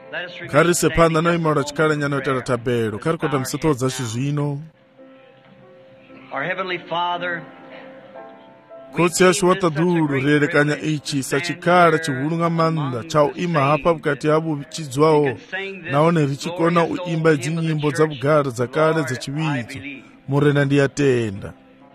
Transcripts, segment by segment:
Kari se panda na imora chikara nyano tera tabero. Kari kota msito za shizino. Our Heavenly Father, Kotsi yashu wataduru rere kanya ichi sa chikara chihulunga manda chao ima hapa bukati yabu chizwao naone richikona uimba izi nyimbo za bugara za kare za chivizo murena ndiyatenda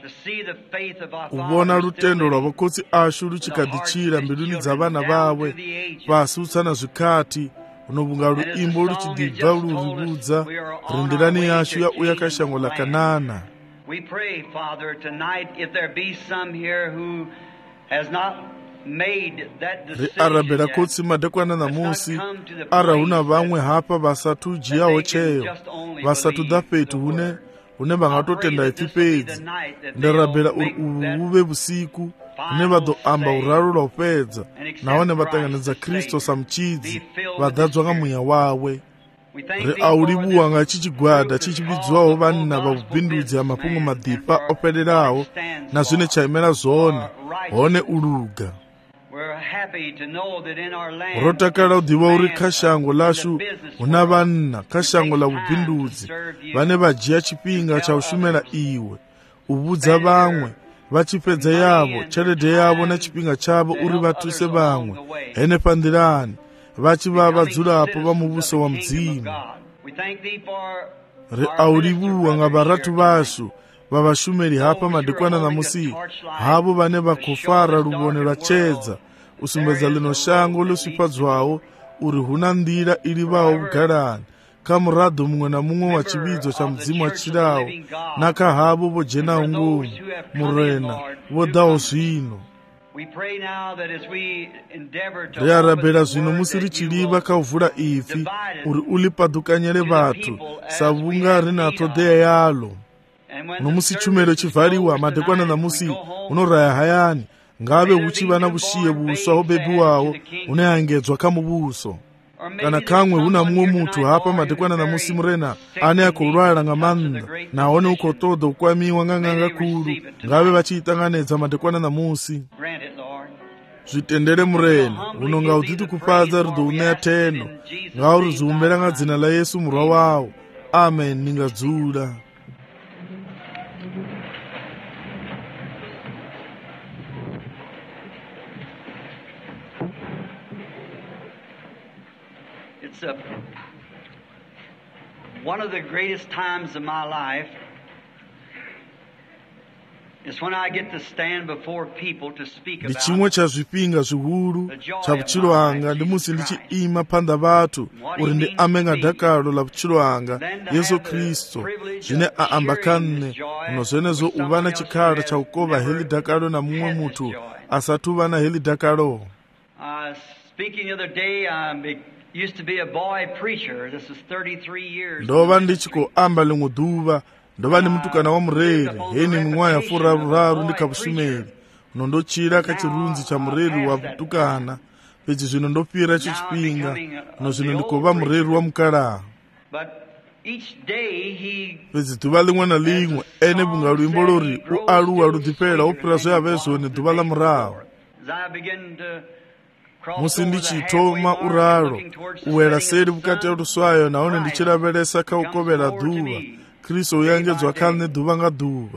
ubona rutendo rwabakotsi ashu ruchikadichira mbiruni za bana bawe pasutsana zvikati unobunga ruimbo ruchidibva ruribudza rindirani yashu ya uyakashango la Kanana. we pray, Father, tonight, if there be some here who has not made that decision arabera yet, kotsi madekwana na musi arahuna vamwe hapa vasatu jiyawo cheyo vasatu dafetu hune vangatotenda ifipedzi ndarabera uve vusiku hune vadoamba uraro rwaupedza naone vatanganidza Kristo samuchidzi vadadzwa kamweya wawe aurivuwanga chichigwada chichividzwawo vanna vavubvindudzi amapungo madhipa opererawo na zvine chaimera zvone hone uluga rotakala udiva uri kashango lashu una vanna kashango la vubvindudzi vane vajiya chipinga chaushumira iwe ubudza vamwe vachipedza yavo cheredhe yavo na chipinga chavo uri vatuse vamwe hene pandirani vachivava dzurapo vamuvuso wa mudzimu aurivuwa nga varatu vashu vavashumeri hapa madekwana na musi havo vane vakofara ruvone rwachedza usumbedza lino shango losvipadzwawo uri huna ndira iri vawo bugarani kamuradho mumwe na mumwe wa chividzo cha mudzimu wachirawo nakahavo vojenawo ngomu murena vodawo zvino rearabhera zvino musiri chiliva kauvhura ifi uri ulipadukanyere vatu savunga rinatodheya yalo nomusi chumero chivhariwa madekwana namusi unoraya hayani ngave uchiva na vushiye vuswa ubebi wawo uneangedzwa kamuvuso kana kamwe huna mumwe mutu hapa madekwana namusi murena ane akurwara nga manda naone ukotoda ukwamiwa nganganga kuru ngave vachiitanganedza madekwana namusi zvitendere murena uno ngaudziti kupadza rudo uneyateno ngaurizumbera nga dzina la Yesu murwa wawo amen ningadzula. It's one of the greatest times of my life is when I get to stand before people to speak about chimwe cha zvipinga zvihuru cha vuchiro hanga ndi musi ndichiima panda vatu uri ndi amenga dakalo la vuchiro hanga Yesu Kristo zvine aambakanne uno zvenezo uvana chikhala cha ukova heli dakalo na mumwe mutu asatu vana heli dakalo. Speaking the other day, used to be a boy preacher. This is 33 years. Ndova ndichikoamba limwe duva ndova ni mutukana wa mureri heni mumwaya furaru ndikavushumeri uno ndochira kachirunzi cha mureri wa mutukana pechi zvino ndopira chichipinga uno zvino ndikova mureri wa mukaraha pedzi dhuva limwe na limwe ene bunga luimbo lori ualuwa ludhipela upira zveyavezvone dhuva la muraho musi ndichitoma uraro uwera seri bukati ya ruswayo naone ndichiraveresa kaukovera dhuva Kristo uyangedzwa kane dhuva nga dhuva.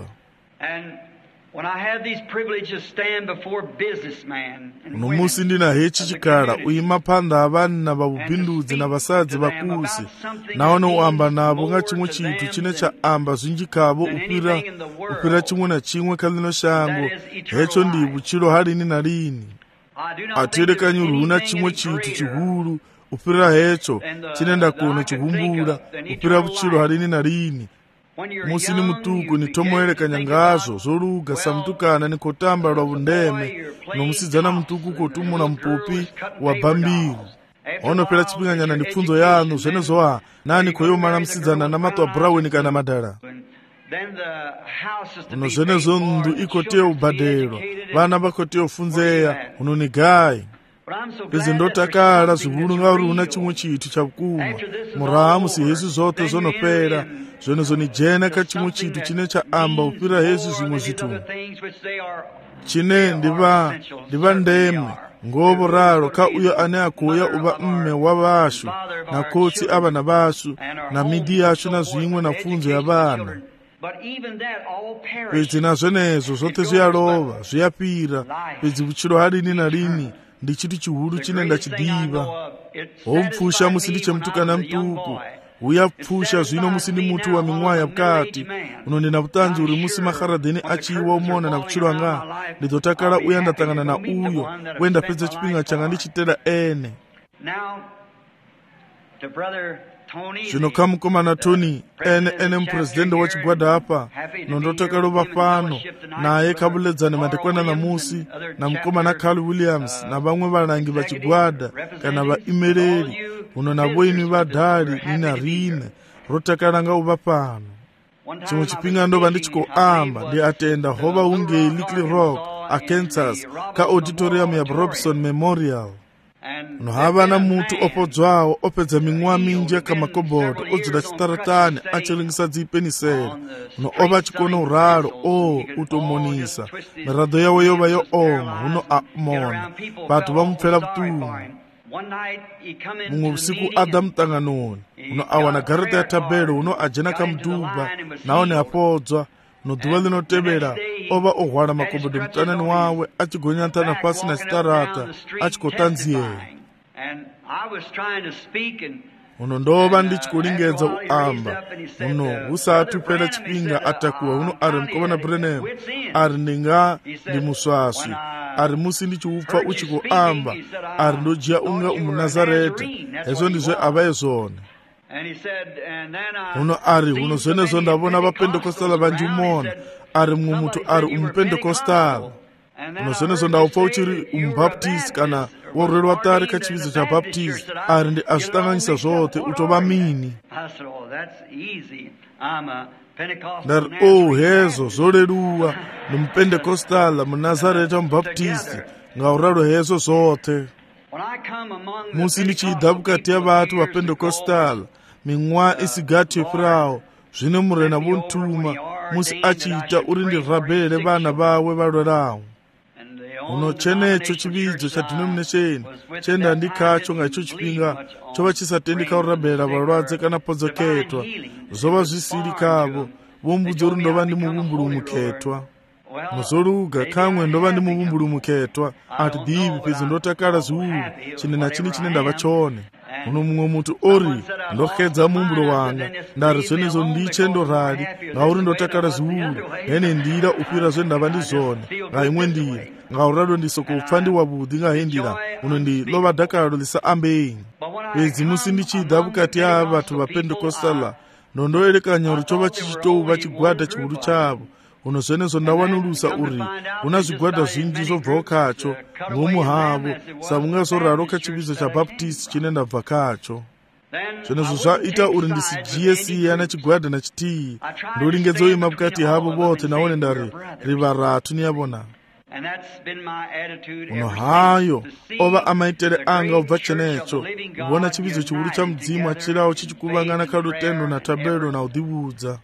uno musi ndina hechi chikala uima panda avanna vavubvindudzi na vasadzi vakusi naone uamba navo nga chimwe chitu chine chaamba zvinjikavo upira chimwe na chimwe kalino shango hecho ndi vuchiro halini na lini atirekanyi runa chimwe chitu chihuru upira hecho chinenda kuno chihumbura upira vuchiro halini na lini musi ni mutuku nitomoerekanya ngazvo zoluga samutukana nikotamba lwa vundeme nomusidzana mutuku kotumula mpupi wa bambiri onopera chipinganyana ndi pfunzo yanu zvenezoa nani koyomana musidzana na mato a buraweni kana madala uno zvenezo ndu ikoteyo ubhadelwa vana vakoteyo funzeya uno ni gayi pedzi ndotakala zvihulu nga uri una chimwe chitu chavukuma muraha musi hezi zote zonopera zvenezo ni jena ka chimwe chitu chine chaamba upira hezi zvimwe zvitu chine ndiva ndeme ngovo raro kha uyo ane akuya uva mme wa vashu na khotsi a vana vashu na midi yashu na zwiṅwe na pfunzo ya vana. Fhedzi na zwenezwo zwoṱhe zwi a lova, zwi a fhira, fhedzi vhutshilo ha lini na lini ndi tshithu tshihulu tshine nda tshi ḓivha. Ho mpfusha musi ndi tshe mutukana muṱuku, hu ya pfusha zwino musi ndi muthu wa miṅwaha ya vhukati. Uno ndi na vhuṱanzi uri musi Maharadeni a tshi iwa u mona na vhutshilo hanga, ndi ḓo takala uya nda ṱangana na uyo we nda fhedza tshifhinga tshanga ndi tshi tela ene. Zwino kha mukomana Tony, ene muphuresidennde wa tshigwada hafha, no ndo takala u vha fhano naye kha vhuledzani madekwana ṋamusi, na mukomana Carl Williams na vhaṅwe vhalangi vha tshigwada kana vhaimeleli, uno na vhoini vha dali ni na riṋe ro takala nga u vha fhano. Tshiṅwe tshifhinga ndo vha ndi tshi khou amba ndi atenda ho vha hu ngei Little Rock, Arkansas, kha auditorium ya Robson Memorial. No havha na muthu o podzwaho o fhedza miṅwaha minzhi kha makobodo o dzula tshiṱaratani a tshi lingisa dzipenisele. No o vha tshi kona u ralo u to monisa, miraḓo yawe yo vha yo oma, huno a mona, vhathu vha mu pfela vhuṱungu. Muṅwe vhusiku a ḓa muṱanganoni, huno a wana garaṱa ya thabelo, huno a dzhena kha muduba nahone a podzwa. No ḓuvha ḽino tevhela o vha o hwala makobodo muṱanani wawe a tshi gonya nṱha na fhasi na tshiṱarata a tshi khou ṱanziela. Huno ndo vha ndi tshi khou lingedza u amba, huno hu saathu fhela tshifhinga a takuwa, huno a ri mukovana Branham a ri ndi nga ndi muswaswi, a ri musi ndi tshi upfa u tshi khou amba, a ri ndo dzhia unga u Munazareta, hezwo ndi zwe a vha ye zwone. Huno ari huno zwenezwo nda vhona vhapendekostala vhanzhi umona, ari muṅwe muthu ari umupendekostala. Huno zwenezwo nda upfa u tshi ri umbaptist kana wo rwelwa ṱari kha tshivhidzo tsha baptist, ari ndi a zwi ṱanganyisa zwoṱhe, u tou vha mini? Nda ri hezwo zwo leluwa, ndi mupendekostala, munazareta, mubaptisti, nga u ralo hezwo zwoṱhe. Musi ndi tshi ḓa vhukati ha vhathu vha Pentecostal miṅwaha i si gathi yo fhiraho, zwine murena vho nthuma musi a tshi ita uri ndi rabele vhana vhawe vha lwelaho. Huno tshenetsho tshivhidzo tsha denomination tshe nda ndi khatsho nga hetsho tshifhinga tsho vha tshi sa tendi kha u rabela vhalwadze kana podzokhetwa. Zwo vha zwi sili khavho, vho mbudza uri ndo vha ndi muhumbulu mukhethwa. Muzoluga khaṅwe ndo vha ndi muhumbulu mukhethwa, a thi ḓivhi, fhedzi ndo takala zwihulu tshine na tshini tshine nda vha tshone. Huno muṅwe muthu ori ndo xedza muhumbulo wanga, nda ri zwenezwo ndi tshe ndo rali ngauri ndo takala zwihulu hene ndila u fhira zwe nda vha ndi zwone nga iṅwe ndila, ngauralo ndi sokou pfa ndi wavhuḓi nga heyi ndila. Huno ndi ḽo vha dakalo ḽi sa ambei. Fhedzi musi ndi tshi ḓa vhukati ha vhathu vha Pentecostala, ndo elekanya uri tsho vha tshi tshi tou vha tshigwada tshihulu tshavho. Huno zwenezwo nda wanulusa uri hu na zwigwada zwinzhi zwo bvaho khatsho ngomu havho, sa vhunga zwo ralo kha tshivhidzo tsha Baptist tshine nda bva khatsho. Zwenezwo zwa ita uri ndi si dzhie sia na tshigwada na tshithihi, ndo lingedza u ima vhukati havho vhoṱhe, nahone nda ri vha rathu, ni ya vhona. Huno hayo o vha a maitele anga u bva tshenetsho, u vhona tshivhidzo tshihulu tsha mudzimu a tshilaho tshi tshi kuvhangana kha lutendo na thabelo na u ḓivhudza.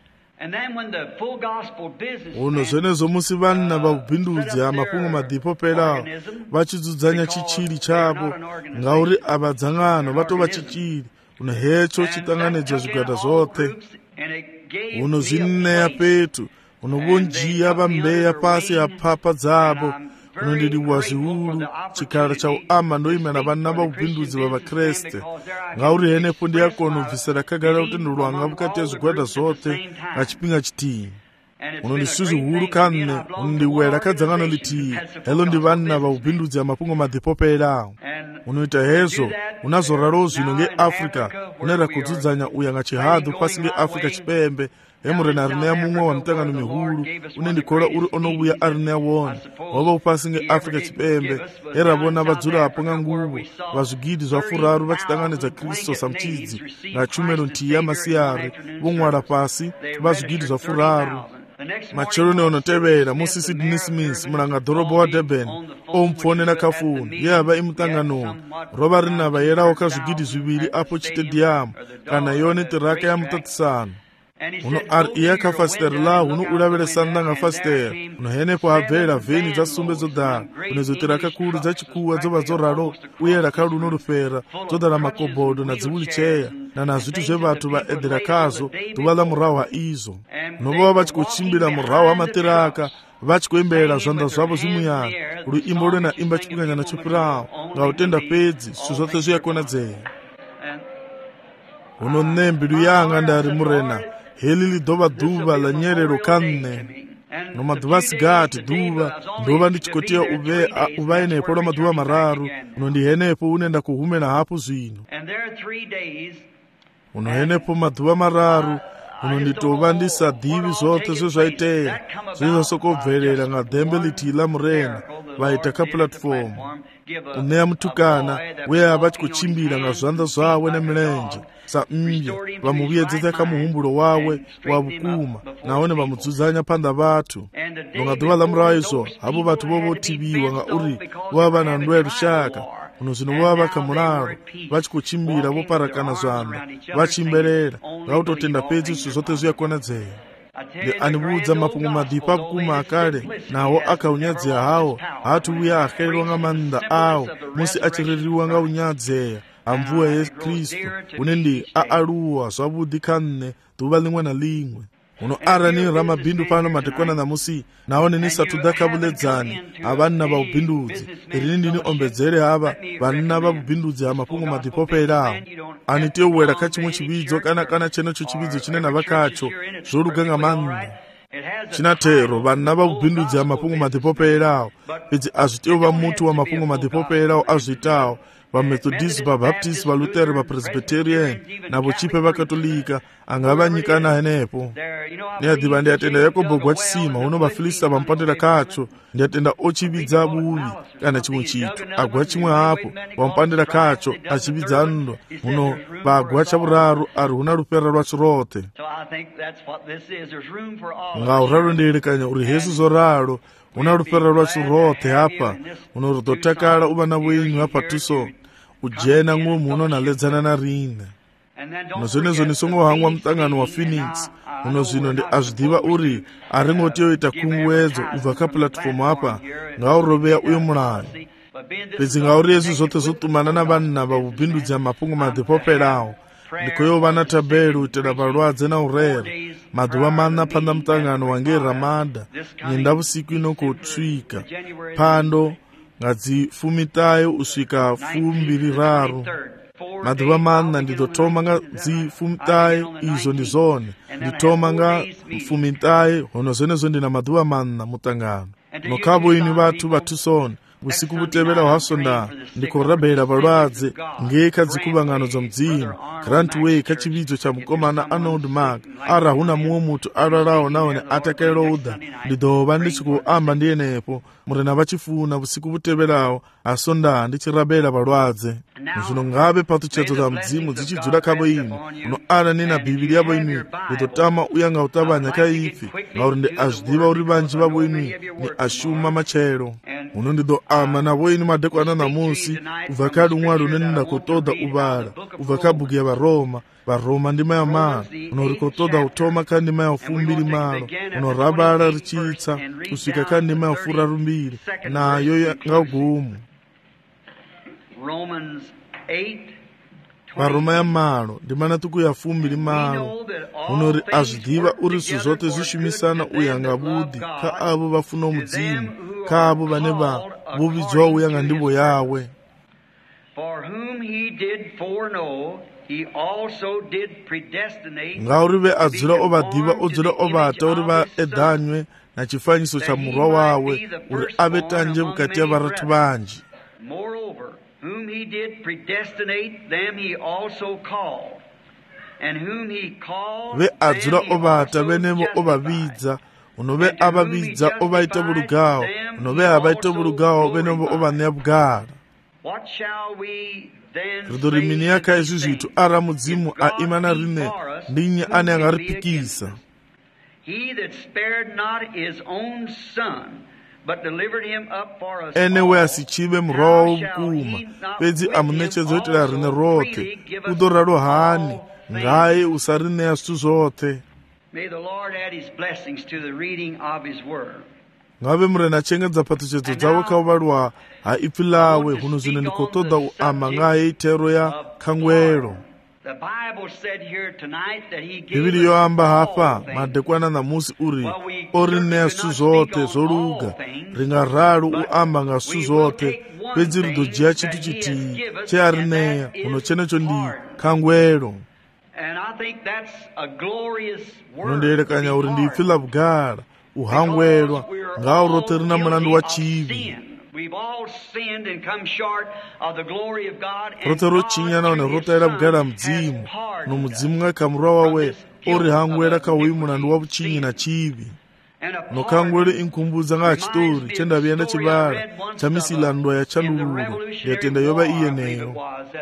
Huno zwenezwo musi vhanna vha vhubindudzi ha mafhungo maḓipho pelaho vha tshi dzudzanya tshitzhili tshavho, ngauri a vha dzangano vha tou vha tshitzhili, huno hetsho tshi ṱanganedzwa zwigwada zwoṱhe. Huno zwi ṋea fhethu, huno vho ndzhia vha mbeya fhasi ha phapha dzavho. Huno ndi livhuwa zwihulu tshikhala tsha u amba ndo imela vhanna vha vhubindudzi vha Vhakreste, ngauri henefho ndi a kona u bvisela khagala lutendo lwanga vhukati ha zwigwada zwoṱhe nga tshifhinga tshithihi. Huno ndi zwithu zwihulu kha nṋe, huno ndi wela kha dzangano ḽithihi, heḽo ndi vhanna vha vhubindudzi ha mafhungo maḓipho pelaho. Huno ita hezwo hu na zwo raloho zwino ngei Afrika, hune ra khou dzudzanya u ya nga tshihaḓu fhasi ngei Afrika Tshipembe, he murena a ri ṋea muṅwe wa miṱangano mihulu une ndi kholwa uri o no vhuya a ri ṋea wone. Ho vha u fhasi ngei Afrika Tshipembe, he ra vhona vhadzulapo nga nguvho vha zwigidi zwa furaru vha tshi ṱanganedza Kristo sa mutshidzi nga tshumelo nthihi ya masiari, vho ṅwala fhasi vha zwigidi zwa furaru. Matsheloni ono tevhela musi Sydney Smith mulanga ḓorobo wa Durban o mpfonela kha founu ye a vha i muṱanganoni, ro vha ri na vhayelaho kha zwigidi zwivhili afho tshitediamu kana yone ṱiraka ya muṱaṱisano. uno ari iye akafasiteri uno ulavelesanda nga fasiteri uno henepo abvera vheni dza sumbe dzodala uno zotera kakulu dza chikuwa dzova zoralo uye rakalu uno rufera dzodala makobodo na dziwilicheya na zvitu zvevathu vaedhera kazo tuvala murahu ha izo uno vova vachikuchimbira murahu ha matiraka vachikuembera zvanda zvavo zvimuyani ruimbo rwena imba chipunganyana chopirawo nga utenda pedzi zvitu zvose zviyakonadzera uno nembidu yanga ndari murena heli lidova dhuva la nyerero kanne no madhuva sigati dhuva ndova ndichikotiya uvaenepo lwa madhuva mararu uno ndihenepo unenda kuhumela hapo zvino uno henepo madhuva mararu uno nditova ndisadivi zvothe zvezvaiteya zvezvasokobverera nga dhembe litila murena vaita kaplatform uneya mutukana weya vachikuchimbira nga zvanda zvawe nemilenje sambya vamuviyedzedza kamuhumbulo wawe wa vukuma naone vamudzudzanya panda vathu longa dhuva la murahu izvo havo vathu vovotiviwa nga uri vova na ndo ya rushaka uno zvino vova vakamularo vachikuchimbira voparakana zvanda vachimberera ngautotenda pedzi zvitu zvothe zviyakonadzera anivudza mapungu madhipa vukuma akale nawo akaunyadzeya hawo hati uya ahelelwa nga manda awo musi achireriwa nga unyadzeya amvuwa yesu kristu unendi aaluwa zvavudi kanne dhuva limwe na limwe uno arani ramabhindu pano madekwana namusi naone nisatudha kavuledzani avanna vaubhindudzi irini ndini ombedzere hava vanna vaubhindudzi hamapungu madhipoperawo aniteuwera kachimwe chividzo kana chenecho chividzo chine navakacho zvoluga nga manda chinatero vanna vaubhindudzi hamapungu madhipoperawo pedzi azviteuva mutu wa mapungu madhipoperawo azvitawo vamethodist vabaptist valuteri vapresbyterian navo chipe vakatolika angavanyikana henepo ndiyadhiva ndiyatenda yakobo gwachisima uno vafilista vampandira kacho ndiyatenda ochividza buvi kana chimwe chitu agwa chimwe hapo vampandira kacho achividza ndo uno vagwa chavuraru ari huna rupera rwacho rothe ngauralo ndiyerekanya uri hesu zoralo una rupera rwacho rothe hapa uno rudotakala uvana venyu hapa tuso ujena ng'omu uno naledzana na rine uno zvenezo nisongohangwa mutangano wa Phoenix uno zvino ndi azvidhiva uri aringotiyoita kungwedzo ubva kaplatform apa ngauroveya uyo mulayo pedzi ngauri yesu zvothe zotumana na vanhu vavubhindudzi mapungu madhipoperawo ndikoyo vana tabelu utera valwadze na urere madhuva mana panda mutangano wange ramada nyenda vusiku inokotsvika phando ngadzifumitayo usvika 23 madhuva mana ndidotoma nga dzifumitayo izo ndizone nditoma nga mfumitayo hono zvenezo ndina madhuva mana mutangano nokavo ini vathu vatusoni usiku butebera wahasonda ndikorabera valwadze ngeka dzikuvangano dza mudzimu grant way kachividzo cha mukomana Arnold Mark ara huna muwo mutu ararawo naone atakaeroudha ndidova ndichikuamba ndiyenepo murena vachifuna usiku buteberawo asonda ndichirabera valwadze zvino ngave patuchedzo dza mudzimu dzichidzula kavo inu uno ana nina bhibhiri yavo inu nditotama uyanga utavanya kaifi ngauri ndi azvidhiva uri vanji vavo inu ni ashuma machero uno ndidoama navo inu madekwana namusi ubva kadi umwari unenenda kutoda uvala ubva kabhuku ya varoma ndima ya malo unorikotoda utoma kandi ndima ya ufumbiri malo unorabala richitsa kusvika kandi ndima ya ufuraru mbiri nayo ngagumu varoma ya malo ndimana tuku ya fumbiri malo unori azvidhiva uri zvinhu zvote zvishumisana uyanga budi ka avo vafuna mudzimu ka avo vane vovidzwa uyanga ndivo yawe ngauri ve adzula ovadhiva odzula ovata uri vaedhanywe na chifanyiso cha murwa wawe uri ave tanje vukati ya varatu vanji whom he did predestinate, them he also called. And whom he called, ve adzula ovata venevo ovavidza unove avavidza ovaita vulugawo unove avaita vulugawo venevo ovaneya vugara ridorimini yaka izvi zvitu ara mudzimu aimana rine ndinye ane angaripikisa he that spared not his own son but delivered him up for us enewe asichive murwa wawo vukuma pedzi amunechedzoitira rine rothe udoralo hani ngaye usarineya zvitu zvothe May the Lord add His blessings to the reading of His Word. ngabe murena chengedza patuchedzo dzawe kauvalwa ha ipfi lawe huno zvino ndikotoda uamba ngaye itero ya khangwelo. Bibili yoamba hapa madekwana namusi uri orineya zwithu zvote zvoluga ringaralo uamba nga zwithu zvote pedzi ridodziya chinthu chitiyi chearineya huno chenecho ndi khangwelo. unondiyerekanya uri ndi ipfi la bugala uhangwelwa ngawo rote rina mulandu wa chivi rote rochinyana une rotaira bugala mudzimu no mudzimu ng'akamurwa wawe orihangwela kauyi mulandu wa buchinyi na chivi nokhangwelo inkumbudza ng'a chitori chendaviyenda chibala cha misilandwa ya chandululo ndiyatenda yova iyeneyo.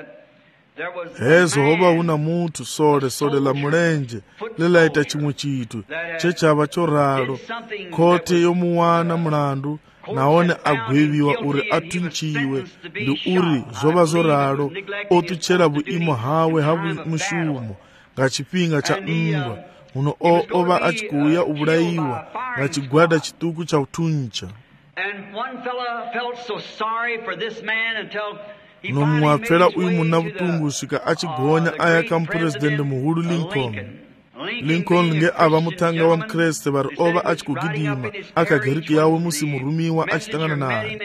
hezo hoba una munthu sole la mulenje lilaita chimwe chithu chechava choralo khote yomuwana mulandu naone agweviwa uri atunchiwe ndi uri zova zoralo otuchera buimo hawe mushumo nga chipinga cha ngwa uno ova achikuya ubulayiwa nga chigwada chituku cha utuncha. nomwapfera uyu muna butungu swika achigonya ayaka mupurezidende muhulu Lincoln nge ava mutanga wa mkreste vari ova achikugidima akagariki yawe musi murumiwa achitangana naye.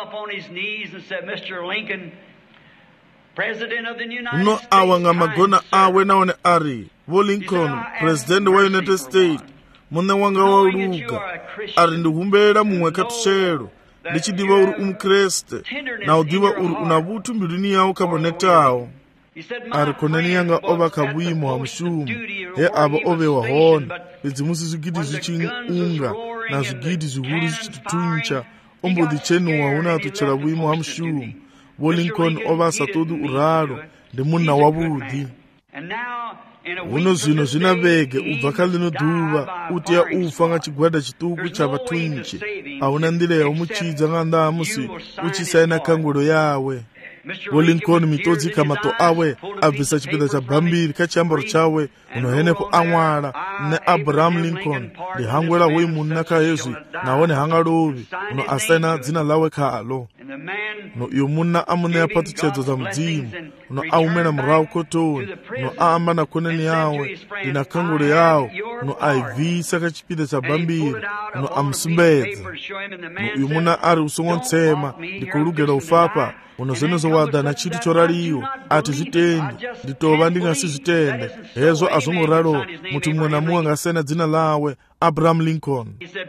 uno awa nga magona awe naone ari vo Lincoln presidende wa United States mune wanga wauluga ari ndihumbela mumwe katushelo ndichidiva uri umkreste na udiva uri una vutu mbiluni yawo kabonetawo ari konani yanga ova kabuimo wa mushumu he ava ove wahona pedzimusi zvigidi zvichiunga na zvigidi zvihuru zvichitutuncha ombodhi chenuwa huna atuchera buimo wa mushumu vo Lincoln ova asatodu uralo ndi munna wavudhi. uno zvino zvina vege ubva kalino dhuva utiya ufa nga chigwada chituku cha vatunchi auna ndila yaumuchidza nga ndamusi uchisaina khangwelo yawe. vo Lincoln mitodzi kamato awe abvisa chipeda cha bhambiri kachiambaro chawe unohenepo amwala ne Abraham Lincoln ndi hangwela hoi munna kahezwi naone hangalovi uno asaina dzina lawe khalo. no iyo munna amuneya patuchedzo za mudzimu uno aumena murawu kotoni uno aamba na koneni yawe ndina khangwelo yawo uno aivisa kachipida cha bhambiri uno amusumbedza. no iyo munna ari usongontsema ndikulugela ufapa uno zvenezo wadana chinthu choraliwo ati zvitendi nditova ndingasi zvitende hezo azongoralo munthu mumwe na mumwe ngasena dzina lawe Abraham Lincoln.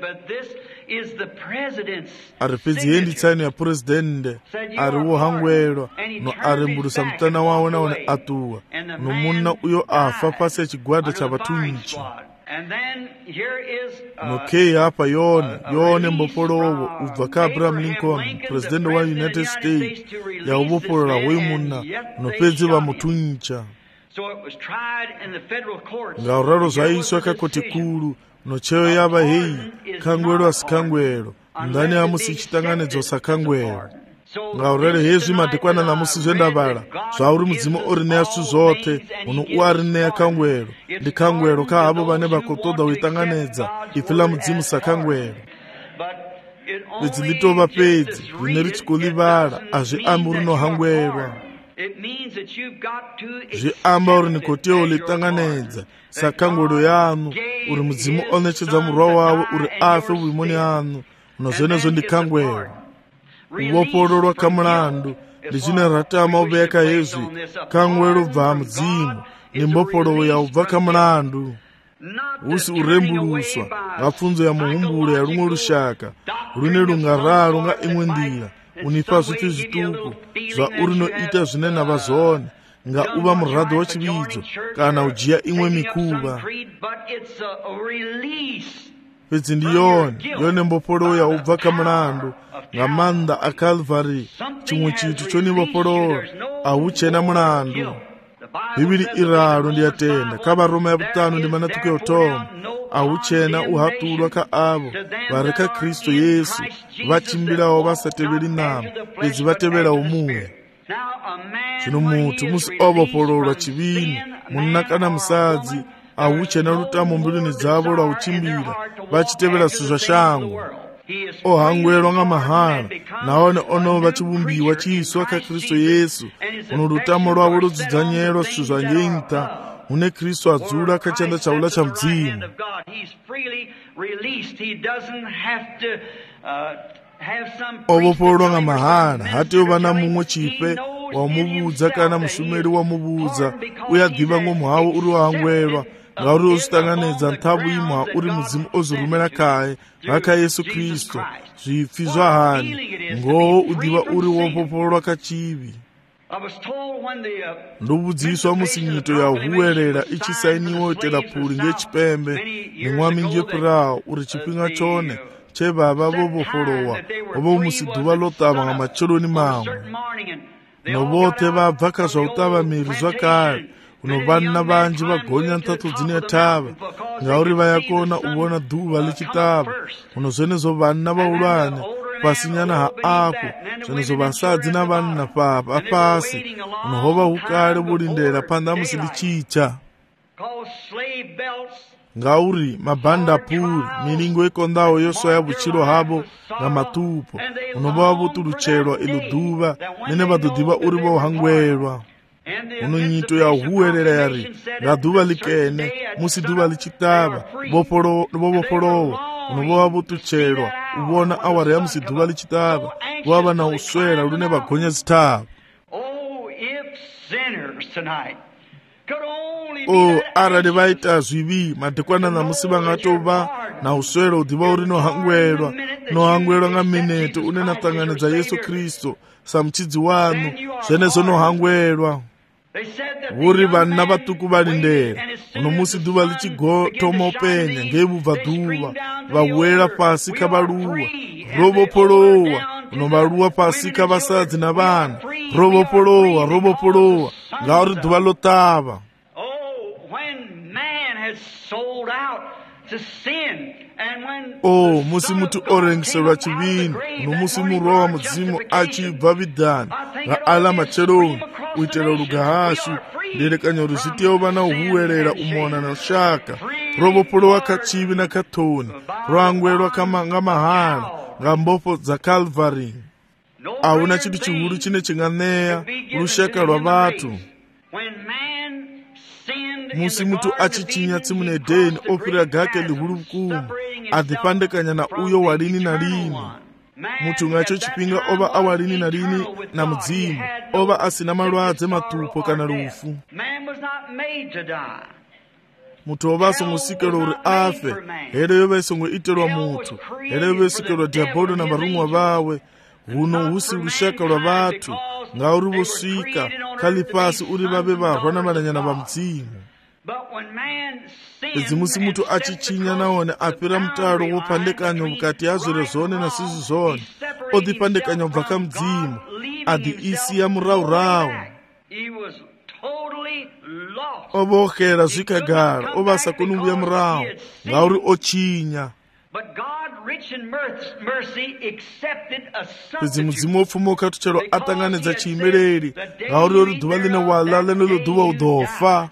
ari pedzi yenditsaino ya purezidende ari wohangwelwa no arembulusa mutana wawe naone atuwa no munna uyo afa pasi ya chigwada cha vatunchi. nokei apa yone mbopolowo ubva ka Abraham Lincoln presidende wa United States yauvopolola hoi munna nopedzi vamutuncha. ngauralo zvaiswa kakoti kulu nocheyo yava hei khangwelo asikhangwelo ndani amusi chitanganidzo sakhangwelo. ngauralo hezvi madekwana namusi zvendavala zvauri mudzimu orineya zwithu zvote uno uarineya khangwelo ndi khangwelo ka avo vane vakotoda uitanganedza ipfi la mudzimu sakhangwelo. pedzi litova pedzi rine richikolivala azviambi urinohangwelwa zviamba uri nikotewo litanganedza sakhangwelo yanu uri mudzimu onechedza murwa wawe uri afe buimoni yanu uno zvenezvo ndi khangwelo. uvopololwa kamulandu ndichine ratama uveka hezvi khangwelo bva mudzimu nimbopolowo yaubva kamulandu usi urembuluswa ngapfunzo ya muhumbulo ya rumwe rushaka rune lungaralo nga imwe ndira unipa zvithu zvituku zvaurinoita zvine nava zvone nga uva muradho wachividzo kana ujiya imwe mikuva. pedzi ndiyone mbopolowo yaubva kamulandu nga manda a Calvary chimwe chithu choni mbopolowo auchena mulandu. bibili iralo ndiyatenda kavaroma ya vutano ndi manatuku ya utomo auchena uhatulwa ka avo vari ka Kristu Yesu vachimbilawo vasateveli namo pedzi vatevela umuya. zvino munthu musi ovopololwa chivini munna kana musadzi auche na lutamo mbiluni dzavo lwa uchimbira vachitevera zinthu zva shango ohangwelwa nga mahala naone ono vachivumbiwa chiiswa kha Kristo Yesu uno lutamo lwavo ludzidzanyelwa zinthu zva nyenta mune Kristo adzula kha chanda chaula cha mdzimu ovopolwa nga mahala hati ova mumwe chipe wamuvudza kana mushumeri wamuvudza uye adziva ngomu havo uri wahangwelwa ngauri uzitanganedza nthavu imwe uri mudzimu ozirumira kaye ngakha Yesu Kristo zvipfi zva hani ngowo udiva uri wopopolwa kachivi. ndovudziswa musinyito ya huwerera ichisainiwa itela phuli ngechipembe nimwami njepurawo uri chipinga chone chevava vovopolowa ovo musiduva lotava nga macheloni mamwe novothe vabva kha zva utavamiri zvakale uno vanna vanji vagonya nthathu dzine thava ngauri vayakona uvona dhuva lichitava uno zvenezvo vanna vaulwane pasinyana ha apo zvenezvo vasadzi na vanna papa apasi uno hova hukale vulindela panda musi lichicha ngauri mabhanda puri milingo ikondawo yoswaya vuchilo havo nga matupo unova vutuluchelwa ilu dhuva nene vadodiva uri vohangwelwa uno nyito ya huwerera yari nga dhuva likene musi dhuva lichitava vovopolowa unova vutuchelwa uvona awara ya musi dhuva lichitava vava na uswela lune vagonya zitava. Arali vaita zvivi madekwana namusi vangatova na uswela udiva uri nohangwelwa nga minete une natanganidza Yesu Kristo samuchidzi wanu zvenezvo nohangwelwa uri vanna vatuku valindela uno musi dhuva lichigotoma upenya ngevubva dhuva vawela pasi kha valuwa rovopolowa uno valuwa pasi kha vasadzi na vana rovopolowa ngauri dhuva lotava. musi mutu orengiselwa chivini uno musi murowa mudzimu achibva vidhani nga ala macheloni uitela lugahashu nderekanyo ruzitiyo vana uhuwerera umona na ushaka rovopolowa kachivi na katoni roangwelwa nga mahala nga mbofo dza Calvary auna chitu chihulu chine chinganeya ushaka lwa vatu musi mutu achichinya tsimu nedeni ofira gake lihulu vukumu adhipandekanya na uyo walini na lini mutu ngacho chipinga ova awalini na lini na mudzimu ova asina malwadze matupo kana lufu mutu ova asongosikelo uri afe hele yova isongoitelwa mutu hele yova isikelwa diabolo na varumwa vawe huno husi lushaka lwa vatu ngauri vosvika khali pasi uri vave varwa na malanyana va mudzimu. Idzi musi mutu achichinya naone apira mutalo wopandekanya vukati yazvere zvone na sisi zvone odhipandekanya ubva kha mudzimu adhiisiya muraurawu ovohera zvikagara ovasakoni uya murawu ngauri ochinya. Idzi mudzimu wopfumuka tuchero atanganidza chiimereri ngauri ori dhuva line wala lenelo dhuva udhofa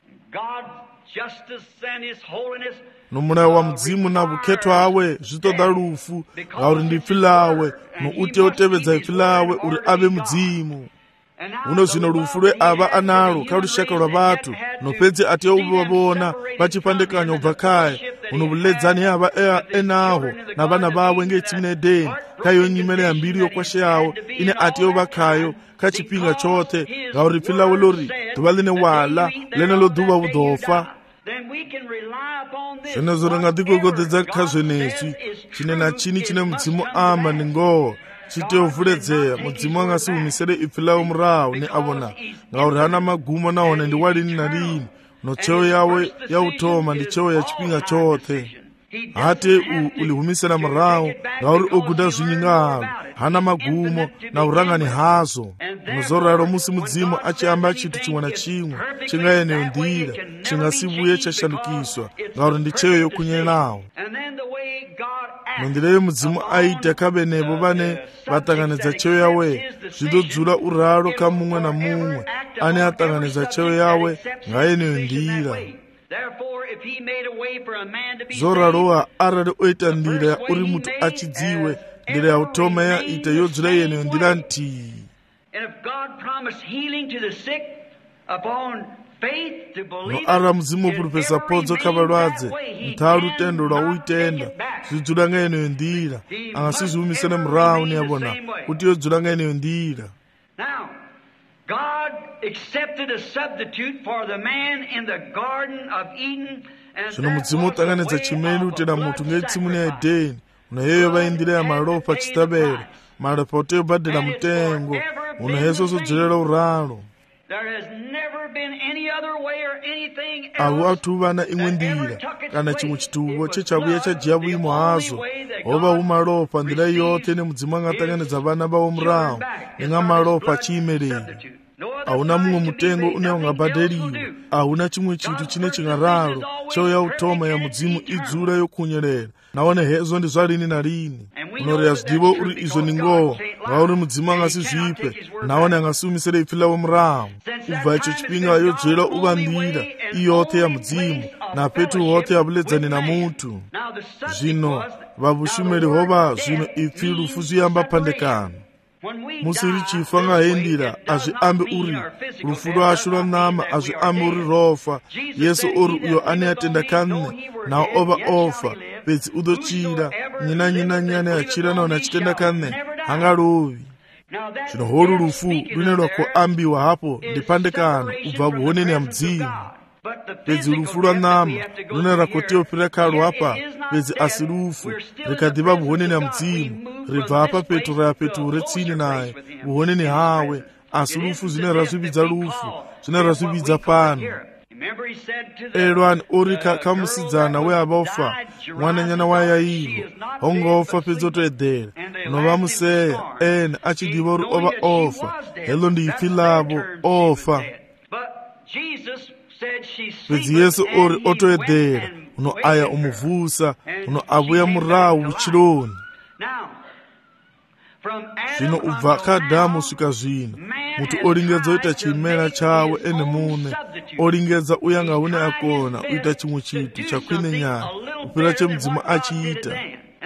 nomulayo wa mudzimu na vukhetho awe zvitoda lufu ngauri ndi pfi lawe nouti otevedza ipfi lawe uri ave mudzimu uno zvino lufu lwe ava analo kha lushaka lwa vatu nopedzi ati ovavona vachipandekanya ubva kaya uno vuledzani ava enaho na vana vawe ngetsimi nedeni kha iyo nyimele yambiri yokwasheyawo ine ati ova khayo kha chipinga chothe ngauri pfi lawe lori dhuva line wala lenelo dhuva udhofa. Zvenezvo ringadikogodedza kha zvenezvi chine na chini chine mudzimu amba ni ngoho chiteovhuledzera mudzimu angasihumisere ipfi lawo murawo ne avona ngauri hana magumo naone ndi walini na lini nocheo yawe yautoma ndi cheo ya chipinga chothe hati ulihumisira murawo ngauri oguda zvinyingahavi hana magumo na urangani hazo unozoraro musi mudzimu achiamba chitu chimwe na chimwe chingayeneyo ndira chingasivuye chashandukiswa ngauri ndi cheo yokunyenawo nondira mudzimu aita kabenevo vane vatanganidza cheo yawe zvidodzura uraro kha mumwe na mumwe ane atanganidza cheo yawe ngayeneyo ndira. if he made a way for a man to be zoralowa arali oita ndira ya uri mutu achidziwe ndira ya utoma ya ita yodzula yeneyo ndira ntii. And if God promised healing to the sick upon faith to believe no ara muzimu purupesa podzo kabalwadze nthalu tendo lwa uitenda zidzula ngeneyo ndira angasiziumisene murawu niyabona kuti yodzula ngeneyo ndira. Now, God accepted a substitute for the man in the Garden of Eden, and zvino mudzimu utanganidza chimene utera mutu ngetsimu ya Edeni unoyeyo vaindira ya malopa chitabelo malopa uteyobhadhira mutengo unoyeso sodzorera uralo. There has never been any other way or anything awu else atuvana imwe ndira kana chimwe chituvo chechakuya chajiya buimo hazo ova umalopa ndira yote nemudzimu angatanganidza vana vavo murawo nenga malopa achiimereri. Hauna mumwe mutengo une ungabhadheriwa, hauna chimwe chitu chine chingararo chauya utoma ya mudzimu idzura yokunyerera naone hezo ndi zvarini narini. Unoreya zvidivo uri izvo ningowa ngauri mudzimu angasizvipe naone angasiumisire ipfi lavo murawo. Ubva icho chipinga yodzvera uvandira iyote ya mudzimu napetu hote yavuledzani namutu. Zvino vavushumeri hova zvino ipfi rufu zviyamba pandekano. Musiri chifa ngahendira azviambe uri rufu rwashu rwanyama azviambe uri rofa. Yesu uri uyo ane atenda kanne nawo ova ofa pedzi udochira nyina nyane achira nawo achitenda kanne hangalovi. Zvino horu rufu rune rwakoambiwa hapo ndipandekano ubva vuhoneni ya mudzimu. Pedzi rufu rwanyama rune rakotiyopira karo apa pedzi asi rufu rikadhiva vuhoneni ya mudzimu ribva apa petu raya petu retsini naye vuhoneni hawe asi rufu zvine razvividza rufu zvine razvividza pano. Elwani uri kamusidzana weavaofa mwananyana wayairo ongofa pedzotoedhera unova museya ene achidiva uri ova ofa helo ndiipfi lavo ofa. Pedzi Yesu uri otoedhera uno aya umuvusa uno avuya murawu uchironi. Zvino ubva kaadhamu svika zvino muti oringedza uita chimera chawe ene mune oringedza uyanga une akona uita chimwe chitu chakwine nyaya kupira chemudzimu achiita.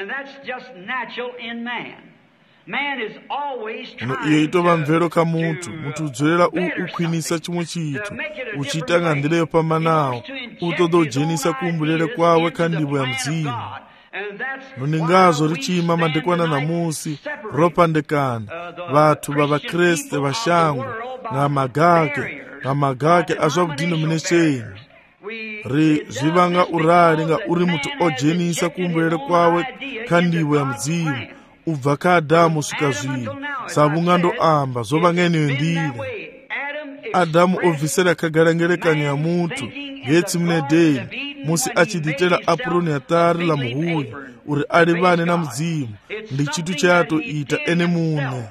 Uno iyo itova mvero kamutu muti udzorera ukwinisa chimwe chitu uchiita ngandira yopambanawo utodojenisa kuumbulere kwawe kandivo ya mudzimu. Noningazvo richiima madekwana namusi ropandekana vathu va vakreste vashango ngamagake azvakudenomination ri zvivanga urari nga uri muti ojenisa kuumbulere kwawe kandivo ya mudzimu ubva kaadhamu svika zvino savungandoamba zova ngeneyo ndira. Adhamu obvisira kagara ngerekanyo ya mutu ngetsi mune Edeni musi achidhitera apuroni yatari la muhuyu uri ari vane na mudzimu ndi chitu chayatoita ene mune.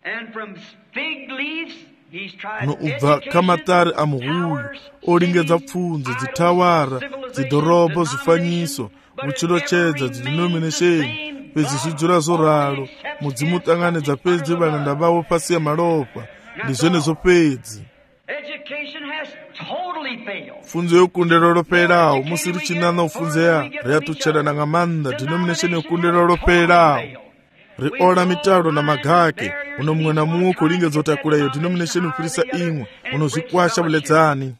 No ubva kamatari a muhuyu oringedza pfunzo dzitawara dzidhorobho zvifanyiso uchirochedza denomination pedzi zvidzura zoraro mudzimu utanganidza pedzi vananda vavo pasi yamalopa ndizvenezvo pedzi. Funzo yokundero roperawo musiri chinana ufunzeya riyatocherana ngamanda denomination yokundero roperawo riora mitaro namagake uno mumwe na mumwe kuringedza utakura iyo denomination upirisa imwe unozvikwasha buledzani.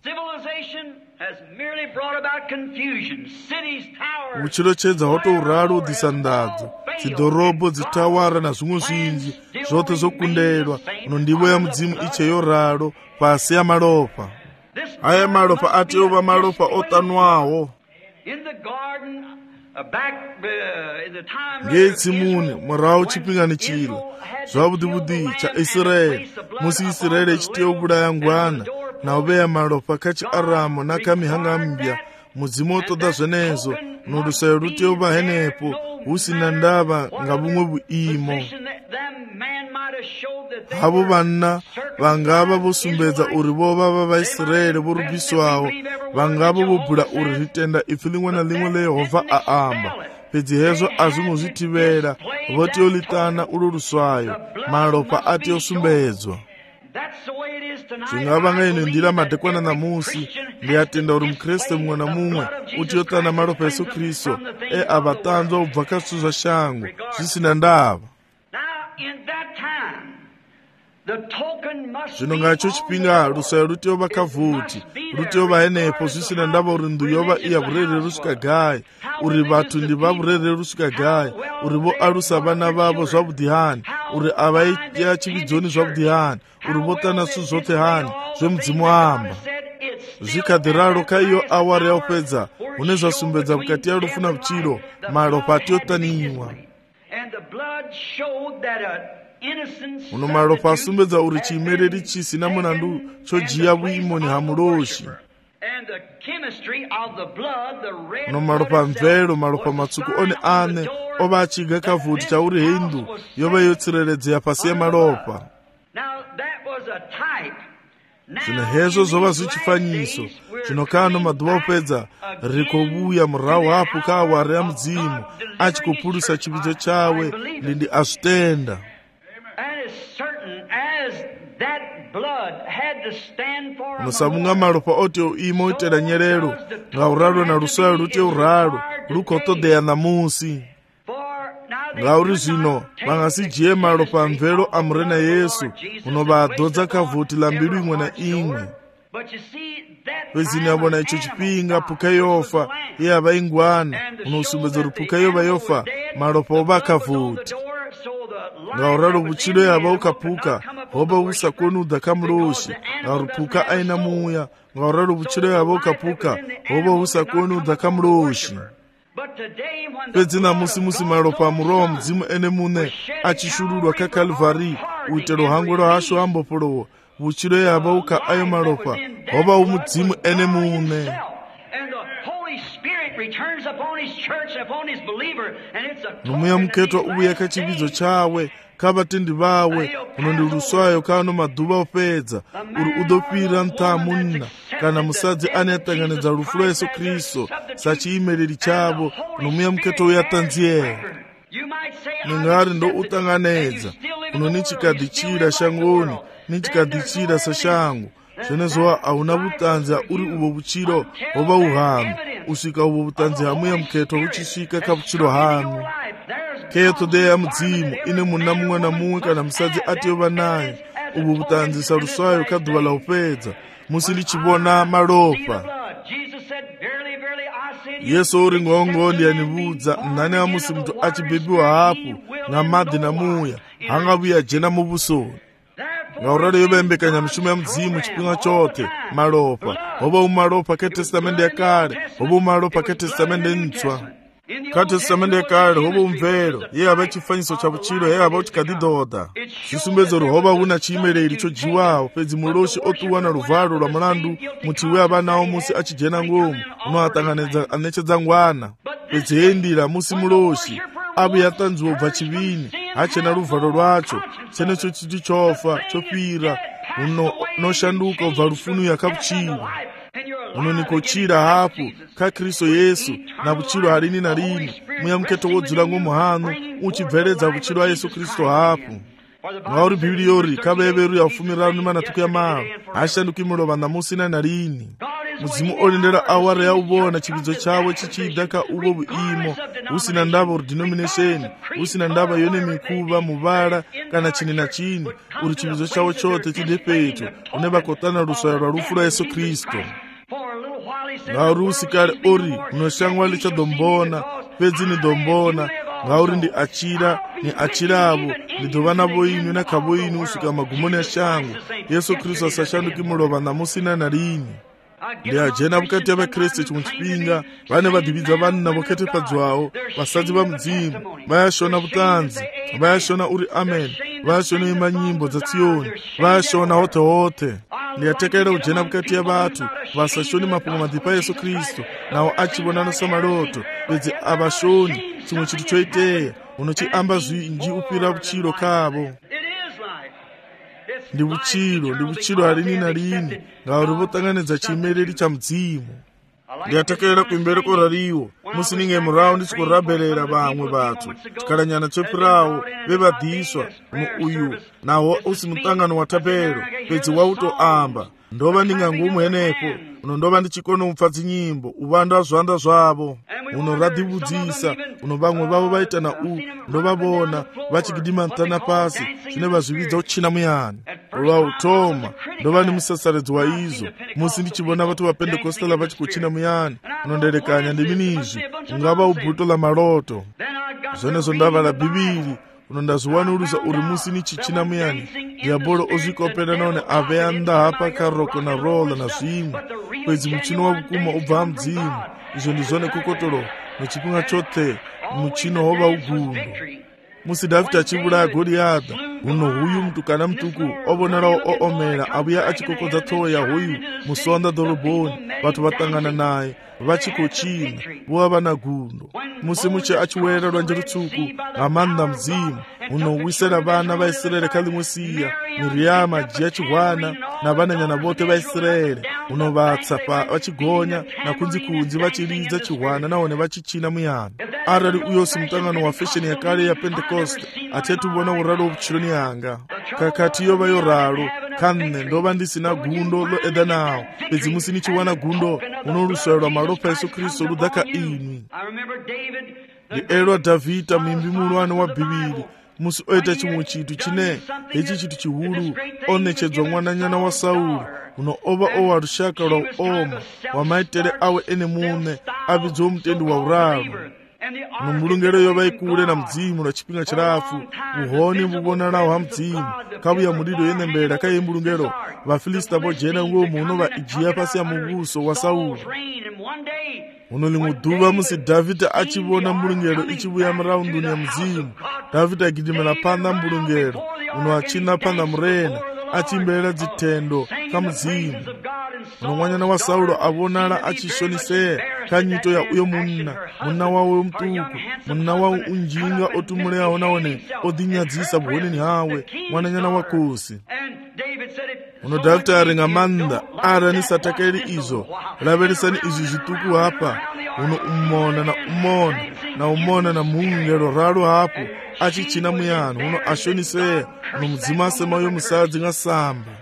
Uchirochedza hotouraro udzisandadzo dzidhorobho dzitawara nazvimwe zvinji zvote zokunderwa uno ndivo ya mudzimu icheyo raro pasi yamalopa. Aya malopa atiova malopa otanwawo ngetsimune murawo chipingani chilo zvavudivudi chaisraeri musi israeri ichiteobudaya ngwana nauveya malopa kachiaramo nakamihangambya mudzimu otoda zvenezo norusayo ruteova henepo husina ndava ngavumwe vuimo. Havo vanna vangava vosumbedza uri vova vavaisraeri vorubviswawo vangava vobhura uri ritenda ipfi limwe na limwe leyehovha aamba pedzi hezvo azvimuzvitivera votiolitana uro ruswayo malopa atiosumbedzwa. zvingava ngaine ndira madekwana namusi ndiyatenda uri mukreste mumwe na mumwe utiyotana malopa Yesu Kristo avatanzwa ubva kasuzva shangu zvisina ndava. Zvino ngacho chipinga ruswayo rutiyova kavhuti rutiyova enepo zvisina ndava uri nduyova iya vurere rusvika gai uri vatundi vavurere rusvika gai uri vo arusa vana vavo zvavudi hani uri avaita chividzoni zvavudi hani uri votana su zvote hani zvemudzimu amba zvikadhiraro kaiyo awari yaupedza hune zvasumbedza vukati yarufu navuchiro malopa atiyotaniwa uno malopa asumbedza uri chimereri chisina munandu chojiya vuimoni hamuroshi uno malopa mvero malopa matsuku one ane ova achiga kavhuti chauri hindu yova yotsireredzea pasi yemalopa. Zvino hezvo zvova zvichifanyiso zvino kano mazuva opedza rikovuya murau hapo kaawari yamudzimu achikupurisa chividzo chawe ndindi azvitenda. Unosamunga malopa ote uimo itera nyerero ngauralo na ruswayo rute uralo rukotodeya namusi ngauri zvino vangasijiye malopa mvero amurena Yesu unovadhodza kavhuti lambiru imwe na imwe vezinavona icho chipinga puka yofa iye avaingwana unosumbedza rupuka yova yofa malopa ova kavhuti ngauralo vuchiro yava ukapuka hoba usakonudha kamuroshi ngaurupuka aina muya ngauralo vuchiro yava ukapuka hoba usakonudha kamuroshi pedzi namusi malopa amurowa mudzimu ene mune achishururwa kakalvari uitero hangwero hasho ambopolowa vuchiro yava uka ayo malopa hoba umudzimu ene mune nomuya muketo uya kachividzo chawe kavatendi vawe unondi ruswayo kano madhuva opedza uri udopira ntamunna kana musadzi anatanganidza rufu rwa Yesu Kristo sachiimereri chavo nomuya muketo uyatanziyera ningari ndo utanganedza uno nichikadhichira shangoni nichikadhichira sashangu zvenezvo hauna vutanzi uri uvo vuchiro hova uhamu usvika uvo vutanzi hamuya muketo uchisvika kavuchiro hanu keto deya mudzimu ine muna mumwe na mumwe kana musadzi atiyova naye uvo vutanzi saruswayo kadhuva laupedza musi lichivona malopa. Yesu uri ngongo ndiyanivudza mnani amusi mntu achibebiwa hapo namadhi namuya hangavuya jena muvusoni ngauralo yovembekanya mishumo ya mudzimu chipinga chote malopa hoba umalopa ketestamende yakale hoba umalopa ketestamende ntswa katestamende yakale hoba umvero ye ava chifanyiso cha vuchiro ye ava uchikadhidhodha zvisumbedzo ruhova una chiimereri chojiwawo pedzi muloshi otuwa na ruvharo rwa mulandu mutiwe ava nawo musi achijena ngomu unoatanganidza anechedzangwana pedzi yendira musi muloshi avo yatanzwa ubva chivini hachena ruvharo rwacho chenecho chiti chofa chopira unoshanduka ubva rufunu yakavuchirwa unonikochira hapo kaKristo Yesu na vuchiro harini na rini muya muketo wodzura ngomuhanu uchibveredza vuchiro wa Yesu Kristo hapo ngauri bhibhiriyori kaveveru yafumirira nemanatuku yamavo hashanduki mulova namusina na rini mudzimu olindera awara yauvona chividzo chavo chichida ka uvo vuimo usina ndava uri denomination usina ndava yone mikuva muvala kana chini na chini uri chividzo chavo chote chide pecho une vakotana ruswayo rwa rufu rwa Yesu Kristo ngauri usikale ori unoshangwa lichadombona pedzi nidombona ngauri ndi achiravo ndidhova navo inu nakavo inu usvika magumoni ashangu Yesu Kristo asashanduki mulova namusina na rini ndiyajena vukati yavakreste chimwe chipinga vane vadhividza vanhu navo ketepadzwawo vasadzi va mudzimu vayashona vutanzi vayashona uri amen vayashona imanyimbo dzatsiyoni vayashona hote hote ndiyatekaira kujena vukati yavatu vasashoni mapungo madhipa Yesu Kristo nawo achivonana samaloto pedzi avashoni chimwe chitu choiteya unochiamba zvinji upira vuchiro kavo ndi vuchiro harini na rini ngauri votanganidza chimereri cha mudzimu ndiyatakaira kuimbereko rariwo musininge murawo ndichikurabherera vamwe vathu chikalanyana chopirawo vevadhiswa uyu nawo usi mutangano wa tapero pedzi wautoamba ndova ndingangomwe henepo uno ndova ndichikona upfadzi nyimbo uvandu azvanda zvavo uno radhibudzisa uno vamwe vavo vaitana ndovavona vachigidima mtana pasi zvine vazvividza uchina muyani lwautoma ndova ndimusasaredzi wa izvo musi ndichivona vati vapendekostala vachikuchina muyani unonderekanya ndiminizvi ungava ubhuto la maloto zvenezvo ndava la bhibhiri uno ndazviwanuruza uri musi nichichina muyani diabolo ozvikopera naone aveya ndahapa karoko na rola na zvimwe kwedzi muchino wakukuma ubva mudzimu izvo ndizvone kokotoro nechipinga chote muchino wova ugundu musi Dhavhidhi achivuraya Goriadha uno huyu mutukana mutuku ovonerawo oomera avuya achikokodza toho yahuyu musonda dhorobhoni vatu vatangana naye vachikochina vova vana gundo musi muche achiwera rwanje rutsvuku hamanda mudzimu unowisera vana vaisraeri kalimwe siya Miriama jiya chihwana navananyana vote vaisraeri unovatsa vachigonya nakunzi vachiridza chihwana naone vachichina muyani arali uyo simutangano wa fesheni yakale ya Pentecost atetuvona uralo vuchironi yanga kakati yova yoralo kanne ndova ndisina gundo lo eda nawo pedzi musi nichiwana gundo unoluswalwa malopa Yesu Kristu ludhaka inwi ndielwa Dhavhidhi mimbi mulwane wa bhibhiri musi oita chimwe chitu chine hechi chitu chihulu onechedzwa mwananyana wa Sauli uno ova owa rushaka rwa uoma wamaitere awe ene mune avidzwa mutendi wa uralo nomulungero yova ikule na mudzimu lwa chipinga chirafu uhoni vuvonanawo ha mudzimu kavuya mulilo yenembera kaye mulungero vafilista vojena nguo muno vaijiya pasi ya muvuso wa Sauli uno limwe dhuva musi Dhavhidhi achivona mulungero ichivuya muraunduni ya mudzimu Dhavhidhi agidimira panda mulungero uno achina panda murena achimbelela dzitendo kamudzimu uno mwanyana wa Saulo avonala achishonisea kanyito ya uyo munna wawe mtuku munna wawe unjinga otumuleaho naone odinyadzisa vuhoneni hawe mwananyana wa kosi uno Dhavhidhi aringa manda arani satakeli izo lavelisani izi zituku hapa uno umona na mungelo ralo hapo achichina muyano uno ashonisea uno mudzimase mayo musadzi ngasamba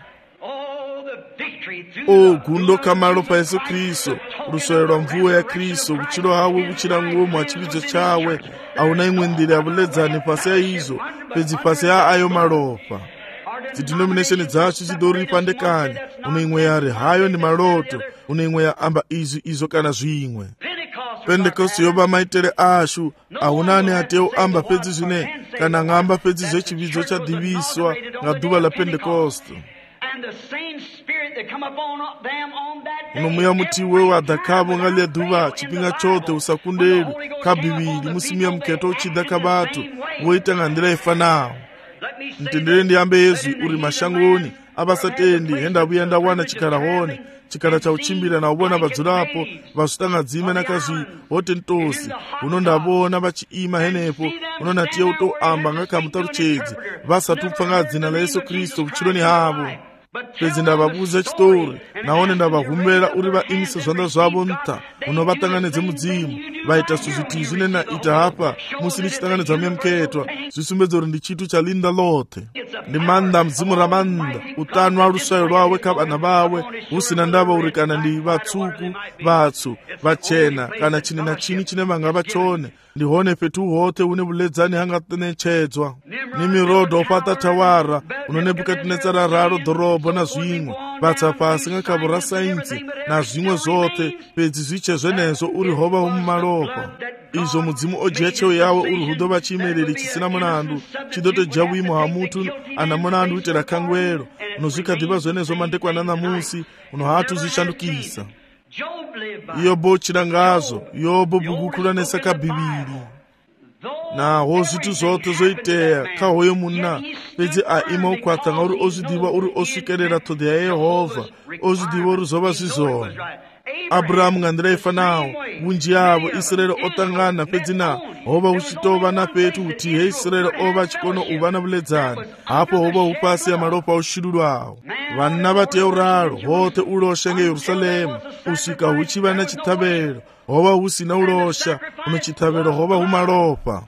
gundo kamalo pa Yesu Kristo ruswelwa mvuwe ya Kristo vuchilo hawe vuchila ngomu achividzo chawe auna imwe ndiri avuledzani pasi ya izo pedzi pasi ya ayo malopa denomination dzacho chidori pandekanya uno imwe yari hayo ni maloto uno imwe ya amba izo kana zvimwe Pentecost yova maitere ashu aunani ateo amba pedzi zvine kana ngamba pedzi zvechividzo chadiviswa nga dhuva la Pentecost unomuya mutiwe wadhakavo ngaliya dhuva chipinga chote usakundeli kabhivili musimiya muketo uchidha kavatu voita ngandira ifanawo mtendere ndiyambe Yesu uri mashangoni avasatendi hendavuya ndawana chikara honi chikara chauchimbira nauvona vadzurapo vasvitanga dzime nakazvi hote ntosi uno ndavona vachiima henepo uno natiye utoamba ngakamutaruchedzi vasatupfa ngadzina la Yesu Kristu vuchironi havo pedzi ndavabuza chitori naone ndavahumbera uri vaimisa zvanda zvavo nta unovatanganidze mudzimu vaita suzviti zvine naita hapa musi ndichitanganidza myemuketwa zvisumbedza uri ndi chitu chalinda lote ndimanda mudzimu ramanda utano arusvayo rwawe kavana vawe husina ndava uri kana ndi vatsuku vatsu vachena kana chine na chini chine vanga vachone ndihone petu hote une vuledzani hanganechedzwa nimirodho patatawara uno Nebhukadhinezara raro dhorobho na zvimwe vatsa pasi ngakavo rasainzi na zvimwe zvote pedzi zviche zvenezvo uri hova mumalopa izvo mudzimu ojiya cheo yawe uri hudo vachiimereri chisina munandu chidotojiya vuimo hamutu ana munandu uitera kangwero unozvikadhiva zvenezvo mandekwana namusi uno hatu zvishandukisa Yobo chira ngazvo Yobo bhugukula nesakabhiviri naho zvitu zvote zoiteya kahoyo munna pedzi aima ukwatanga uri ozvidiva uri osvikerera todhi yaYehovha ozvidiva uri zova zvizona Abrahamu nga ndira ifanawo bunji yavo Israeli otangana pedzina hova uchitova na petu kuti he Israeli ova chikono uvana vuledzani apo hova upasi ya malopa ushilulwawo vana vateuralo hote ulosha nge Yerusalemu usika huchiva na chitabelo hova husina ulosha uno chitabelo hova humalopa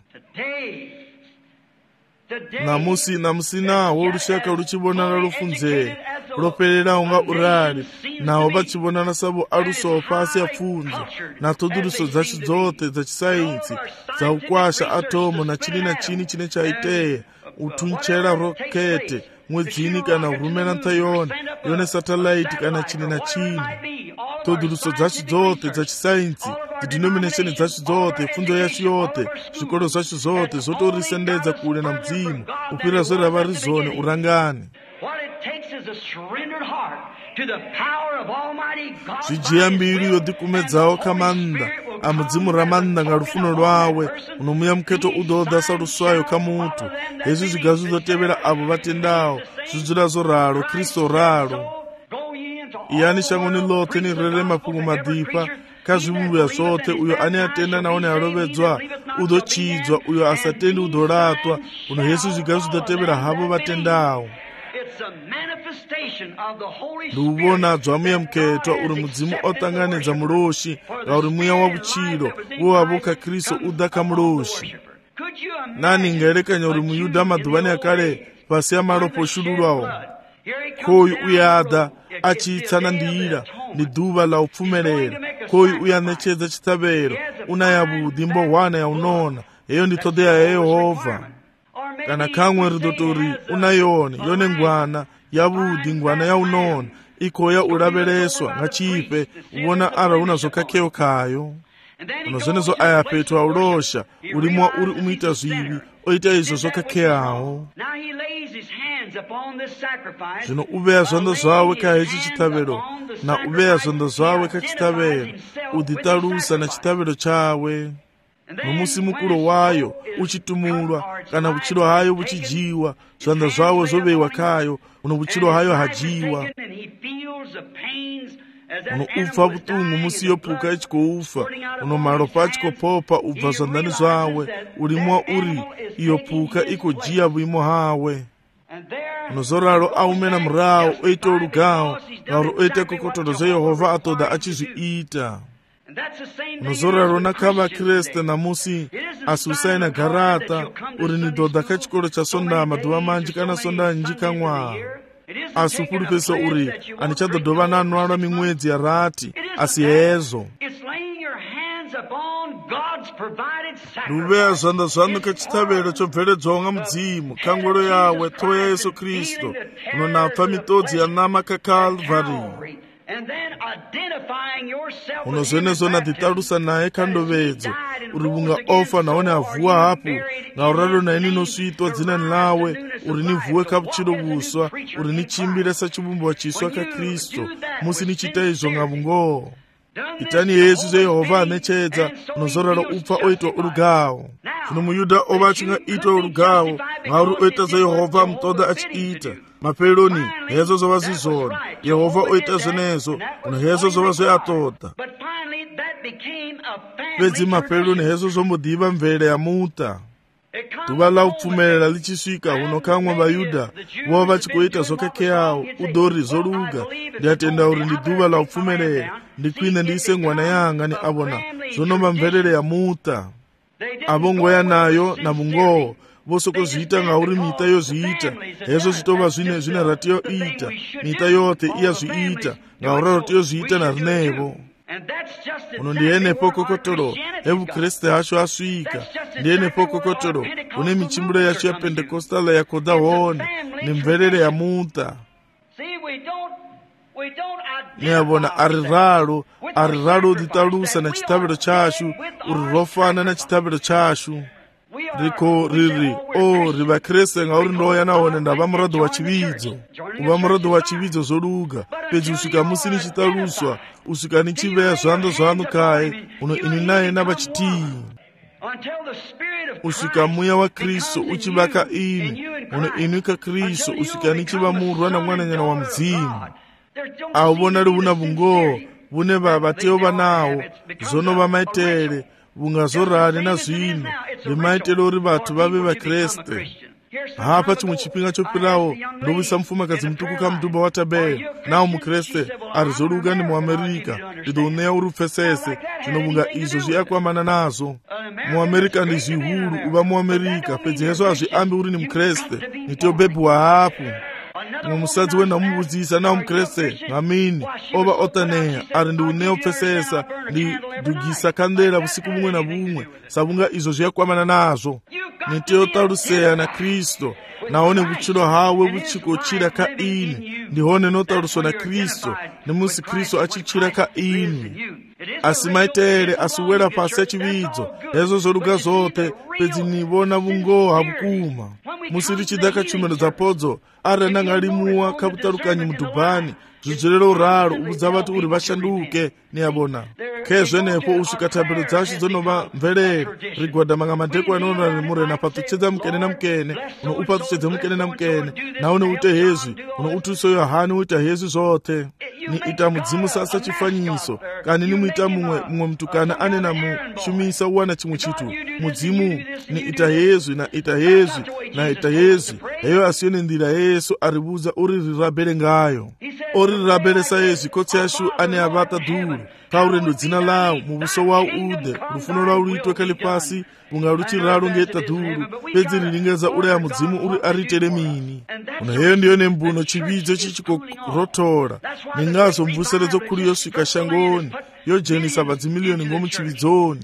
namusi namusinawo ulushaka luchibonana lufunze lopelela unga urali nawo vachibonana savo alusopa asi yapfunzo na tuduluso zachi zote za chisainsi za ukwasha atomo na chini chine chaiteya utunchera rokete mwedzini kana urumena ntayona yone satellite kana chini na chini tuduluso zachi zote za chisainsi denomination zachi zote funzo yachi yote zvikolo zachi zote zotorisendedza kule na mdzimu upira zora vari zone urangani zvijiambiri yodikumedzawo kamanda amudzimu ramanda nga rufuno rwawe unomuya muketo udodha saruswayo kamutu hezvi zviga zvizotevera avo vatendawo zvidzura zoralo Kristo ralo iyani shangoni lote ni rerema pungu madhipa kazvibuya zote uyo ane atenda naone alovedzwa udochidzwa uyo asatendi udoratwa uno Yesu zviga zvizotevera havo vatendawo nduvona dzwamuya muketwa uri mudzimu otanganedza muloshi nga uri muya wavuchiro wowavoka Kristo udaka muloshi nani ngaerekanya uri muyudha madhuvani akale pasi yamalopo shululwawo koyu uyada achitsanandira ni dhuva la upfumerera koyu uyanechedza chitabero unayavudi mbohwana yaunona heyo ndi todeya ya Yehova kana kamwe ridotori unayone yone ngwana yavudi ngwana yaunona ikoya ulaveleswa nga chipe ubona ara unazokakeo kayo unozenezo ayapetu aulosha ulimwa uri umita zwivi oita izo zokakeawo zvino uveya zondo zvawe kahechi chitabelo na uveya zondo zvawe kachitabelo udhitalusa na chitabelo chawe nomusi mukuro wayo uchitumulwa kana vuchilo hayo vuchijiwa zvanda zvawo zoveiwa kayo uno vuchilo hayo hajiwa uno upfa vutungu musi yopuka ichikoufa uno malopa achikopopa ubva zvandani zvawe ulimwa uri iyo puka ikojiya vuimo hawe unozoralo aumena murawo oita olugawo ngauri oita kokotolo zeyehova atoda achizviita unozoralo nakava Kriste namusi asi usaina garata uri ni dhodha kachikolo chasonda madhuva manji kana sonda nji kamwaha asi upulupesa uri anichadhodhova nanwalwa mimwedzi yarati asi hezo luveya zvanda zvanu kachitabelo chobveledzwawo nga mudzimu kangwelo yawe toya Yesu Kristo unonapfa mitodzi yanama kakalvari unozvenezo nadhitalusa naye kandovedzo uri vunga ofa naone avuwa hapo ngauralo naini nosvitwa dzinani lawe uri nivuwe kavuchilo vuswa uri nichimbira sachivumbiwa chiswa kaKristo musi nichita izvo nga vungoho itani Yesu zeyehova anechedza unozoralo upfa oitwa urugawo zvino muyudha ova achingaitwa urugawo ngauri oita zeyehova mutoda achiita mapeloni hezo zova zizona Yehova oita zvenezo uno hezo zova zveatoda pedzi mapeloni hezo zombodiva mvele ya muta dhuva la upfumerera lichisvika uno kamwe vayudha vova vachikoita zokakeawo udori zoluga ndiatenda uri ndi dhuva la upfumerera ndikwine ndiise ngwana yanga ni avona zonomba mvelele ya muta avo ngoya nayo na vungoho vosokozviita ngauri mita yozviita hezo zvitova zvine ratiyoita mita yote iyazviita ngauraro tiyozviita narinevo uno ndienepo kokotoro evukreste hacho asvika ndienepo kokotoro une michimbiro yacho yapendekostala yakoda hone nemvelele ya muta neavona ari ralo udhitalusa na chitabelo chashu uri rofana na chitabelo chashu riko riri riva Kreste ngauri ndoya naone ndava murado wa chividzo kuva murado wa chividzo zoluga pedzi usvika musi nichitaluswa usvika nichiveya zvando zvanu kaye uno ini naye navachitii usvika muya wa Kristo uchivaka ini uno ini kaKristo usvika nichiva murwa namwananyana wa mudzimu auvona rivuna vungoho bune babateo banawo zono bamaitele bungazorani na zwino limaitele uri bathu babe bakreste. Hapa chimwe chipinga chopirawo ndobisa mfumakazi mtukuka mduba wa Tabeya nawo mukreste arizoluka ni mu Amerika idonea uri upfesese tinobunga izo zviyakwamana nazo. Mu Amerika ndi zvihuru uba mu Amerika pedzi hezo azviambi uri ni mukreste nitio bebi wa hapo. Musadzi wena mubudzisa nawo mukreste ngamini oba otaneya ari ndi uneo pfesesa ndi dugisa kandela busiku bumwe na bumwe sabunga izo zviyakwamana nazo. Nitio taluseya na Kristo naone buchilo hawe buchikochira ka ini ndihone notaluso na Kristo nimusi Kristo achichira ka ini asimaitere asuwera pasi ya chividzo hezo zoluka zote pedzi nibona bungoha bukuma musiri chidaka chumero zapodzo arena ngalimuwa kabutarukanyi mudhubhani zvidzorero raro ubudza vati uri vashanduke niyabona kezvenepo usvika tabelo dzacho dzonova mvelere rigwada manga madheko anonora murena patuchedza mukene na mukene uno upatuchedza mukene na mukene naone ute hezvi uno utuso Yohani uita hezvi zote ni ita mudzimu sasa chifanyiso kani ni muita mumwe mtukana anena mushumisa uwana chimwe chitu mudzimu ni ita hezvi na ita hezvi na ita hezvi heyo asiyone ndira Yesu aribudza uri rirabere ngayo ori rirabelesa hezvi kotsi yashu ane avata dhuru kaurendo dzina lawo mubuso wawo ude rufuno rwawo ruitwe kali pasi bunga ruchiraro ngeta dhuru pedzi riringeza uri ya mudzimu uri aritere mini una heyo ndiyo nembuno chividzo chichikorotora ningazo mvuseredzo kuri yosvika shangoni yojenisa vadzimiliyoni ngomuchividzoni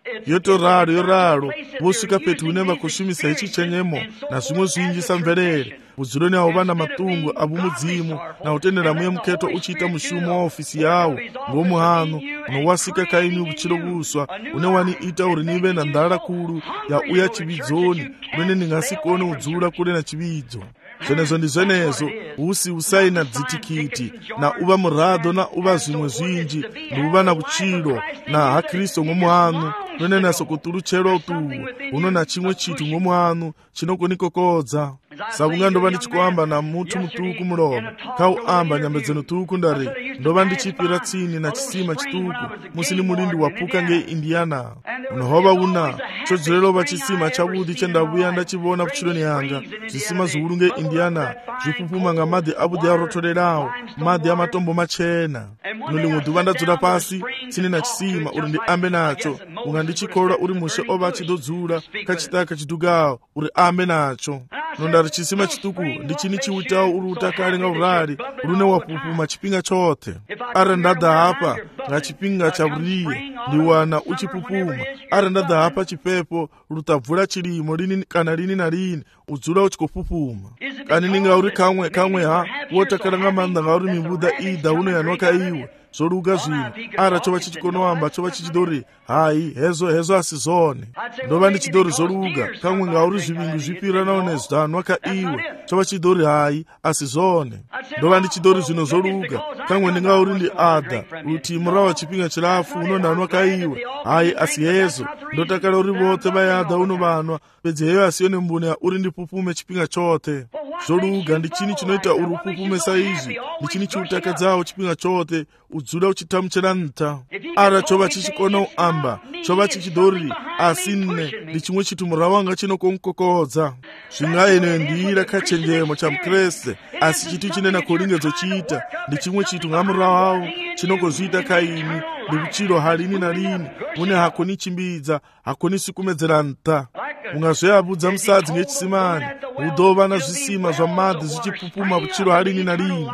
yoraro vosvika petu une vakushumisa ichi chenyemo na zvimwe zvinji samverere udziro neavo vana matungu avo mudzimu na utendera muye muketo uchiita mushumo wa ofisi yawo ngomuhano unowasika kaini ubuchiro buswa une waniita uri nive na ndara kuru ya uya chividzoni urene ningasikone udzura kure na chividzo zvenezo ndi zvenezo usi usaina dzitikiti na uva murado na uva zvimwe zvinji nuva na buchiro na hakristo ngomuhano none naso kutuluchero utuwe uno na chimwe chitu ngomuhano chinokonikokodza sabunga ndova ndichikuamba na mutu mutuku mulomo kauamba nyambedzeno tuku ndari ndova ndichipira tsini na chisima chituku musini mulindi wapuka nge Indiana unohova una chodzerelova chisima chabudi chendavuya ndachivona kuchironi yanga zvisima zihuru nge Indiana zvipupuma nga madhi abudi arotorerawo madhi amatombo machena nolimwe dhuva ndadzura pasi tsini na chisima uri ndiambe nacho unga ndichikorwa uri mushe ova achidodzura kachitaka chidugawo uri ambe nacho nondari chisima chituku ndichini chiutawo uri utakale nga urari urune wapupuma chipinga chote ari ndadha hapa nga chipinga chavuriye ndiwana uchipupuma ari ndadha hapa chipepo rutabvura chirimo lini kana lini na lini udzura uchikopupuma kani ninga uri kamwe ha wotakala nga manda nga uri mibuda ida uno yanoka iwe zoluka zvino ara chova chichikonoamba chova chichidori hai hezo asizone ndova ndichidori zoluka kamwe ngauri zvivingu zvipira naone zdanwa ka iwe chova chidori hai asizone ndova ndichidori zvino zoluka kamwe ndingauri ndi ada rutimu rava chipinga chilafu unondanwa ka iwe hai asi hezo ndotakala uri vote vayada uno vanwa pedzi heyo asiyone mbune uri ndipupume chipinga chote zoluka ndichini chinoita uri upupume saizvi ndichini chiutakadzawo chipinga chote udzura uchitamuchera nta ara chova chichikona uamba chova chichidori asi nne ndichimwe chitu mura wanga chinokonkokodza zvingaene ndira kachenjemo chamukreste asi chitu chinena kolingedzo chiita ndichimwe chitu ngamura wawo chinokozviita kaini ndikuchiro halini na lini une hakoni chimbidza hakoni sikumedzera nta ungazveyabudza musadzi ngechisimani udova na zvisima zvamadhi zvichipupuma buchiro halini na lini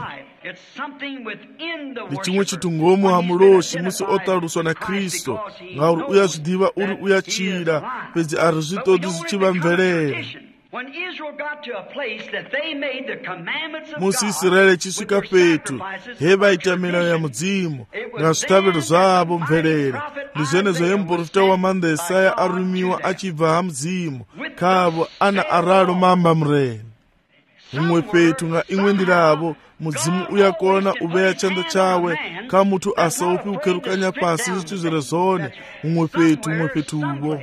ndichimwe chitu ngomu hamuloshi musi otaluswa na Kristo ngauri uyazvidiva uri uyachira pedzi ari zvitodi zvichiva mverere musi Israeli chisvika petu hevaita milayo ya mudzimu nga zvitaviro zvavo mverere ndizvenezvo yemuprofita wamanda Yesaya arumiwa achibva hamudzimu kavo ana araro mamba mureni umwe petu nga imwe ndiravo mudzimu uyakona uveya chanda chawe kamutu asaupi ukerukanya pasi zvichizvere zvone umwe petuvo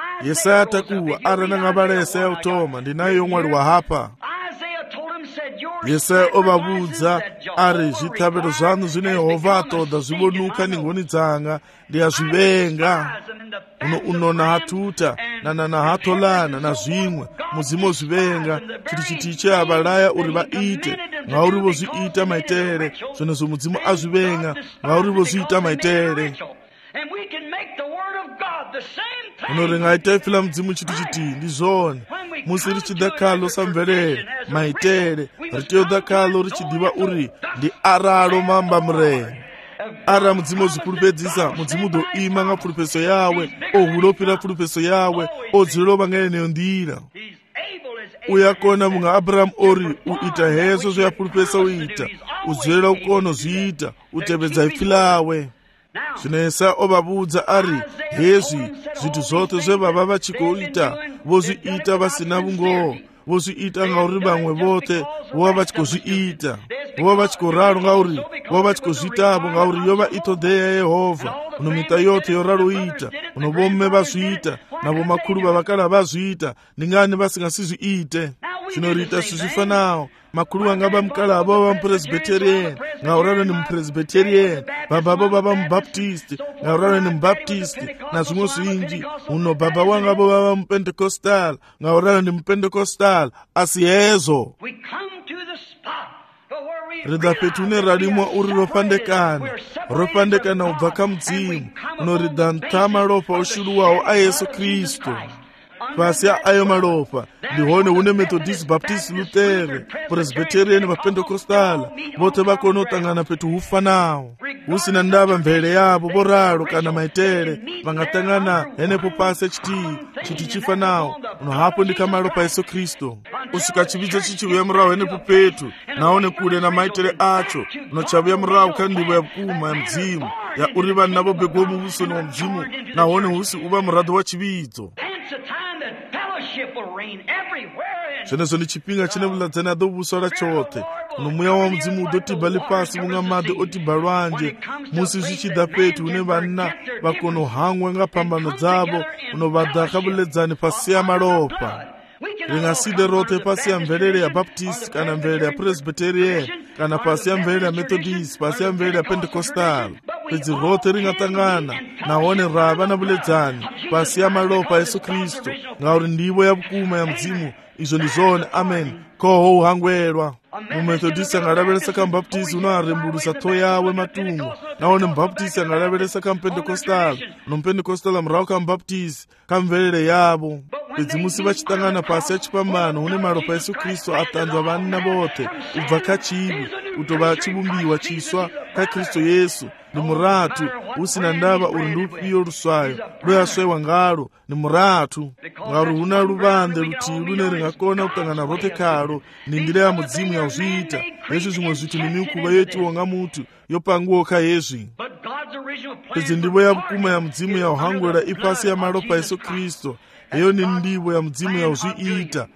Yesaya takuwa arana ngabala Yesaya utoma ndinayo mwari wa hapa Yesaya ovabudza ari zvithaviro zvanu zvine Jehovha atoda zvivonuka nengoni dzanga ndiyazvivenga unona hatuta na hatolana na zvimwe mudzimu zvivenga chitiche avalaya uri vaite ngauri vozviita maitere zvinezvo mudzimu azvivenga ngauri vozviita maitere unoringaita ifila mudzimu chiti ndizvone musi richidakalo samverere maitere riteodakalo richidiva uri ndi araro mamba mureni ara mudzimu zvikuru mudzimu do ima nga pulpeso yawe ohulopira pulpeso yawe odzilova ngaeneyo ndira uyakona munga Abraham ori uita hezo zveya pulpesa uita udzirela ukono zviita utevedza ifilawe zvinoesa ovabudza ari hezvi zvithu zvote zvebaba vachikoita vozviita vasina vungoho vozviita ngauri vamwe vote vova vachikozviita vova vachikoraro ngauri vova vachikozviitavo ngauri yova itodheya Yehovha unomita yote yoraroita unovomme vazviita navo makuru vavakala vazviita ndingani vasingasizviite zvinoriita sizvifanawo makuru angaba mukala avo vamupresbyterian ngauraro ni mupresbyterian babavo vava mubaptist ngauraro ni mubaptist na zvimwe zvinji uno baba wangavo vava mupentecostal ngauraro ni mupentecostal asi hezo rida petune radimwa uri ropandekana ubva kamudzimu unorida ntama ropa ushuru wawo ayesu Kristu pasi ayo malopa ndihone une Methodist, Baptist, Luther, Presbyterian vaPentecostal vote vakonotangana petu hufanawo usina ndava mvele yavo voraro kana maitere vangatangana henepo pasi chiti chifanawo unohapo ndikamalopa Yesu Kristu usika chividzo chichiuya murawo henepo petu naone kule na maitere acho unochavuya murawo kandivo ya vukuma ya mdzimu ya uri vanhu navo begwa muvusoni wa mdzimu naone husi uva muradho wa chividzo zvenezvo ni chipinga chine vuladzani adovuso rachote uno muya wa mudzimu udotibva lipasi munga madhi otibva lwanje musi zvichida petu une vana vakonohangwa nga pambano dzavo unovadhaka vuledzani pasi ya malopa ringaside rote pasi ya mvelele ya Baptist kana mvelele ya Presbyterian kana pasi ya mvelele ya Methodist pasi ya mvelele ya Pentecostal pedzi rote ringatangana naone rava na vuledzani pasi ya malopa Yesu Kristu ngauri ndivo ya vukuma ya mdzimu izvo ndizvone amen koho uhangwelwa mumethodist angalavelesa kamubaptisi unoarembulusa to yawe matungo naone mubaptisi angalavelesa kampentecostal nompentecostal amurawo kamubaptisi kamvelele yavo pedzi musi vachitangana pasi ya chipambano une malopa Yesu Kristu atanzwa vanna vote ubva kachivi utova chivumbiwa chiswa kaKristu Yesu ni muratu usina ndava uri ndupiyo ruswayo rweyaswewa ngalo ni muratu ngauri huna luvande rutivi lune ringakona kutangana rote kalo ni ndira ya mudzimu ya uzviita hezvi zvimwe zvithu ni mikuva yetiwo nga mutu yopanguoka hezvi pedzi ndivo ya vukuma ya mudzimu ya uhangwela ipasi ya malopa Yesu Kristu heyo ni ndivo ya mudzimu ya uzviita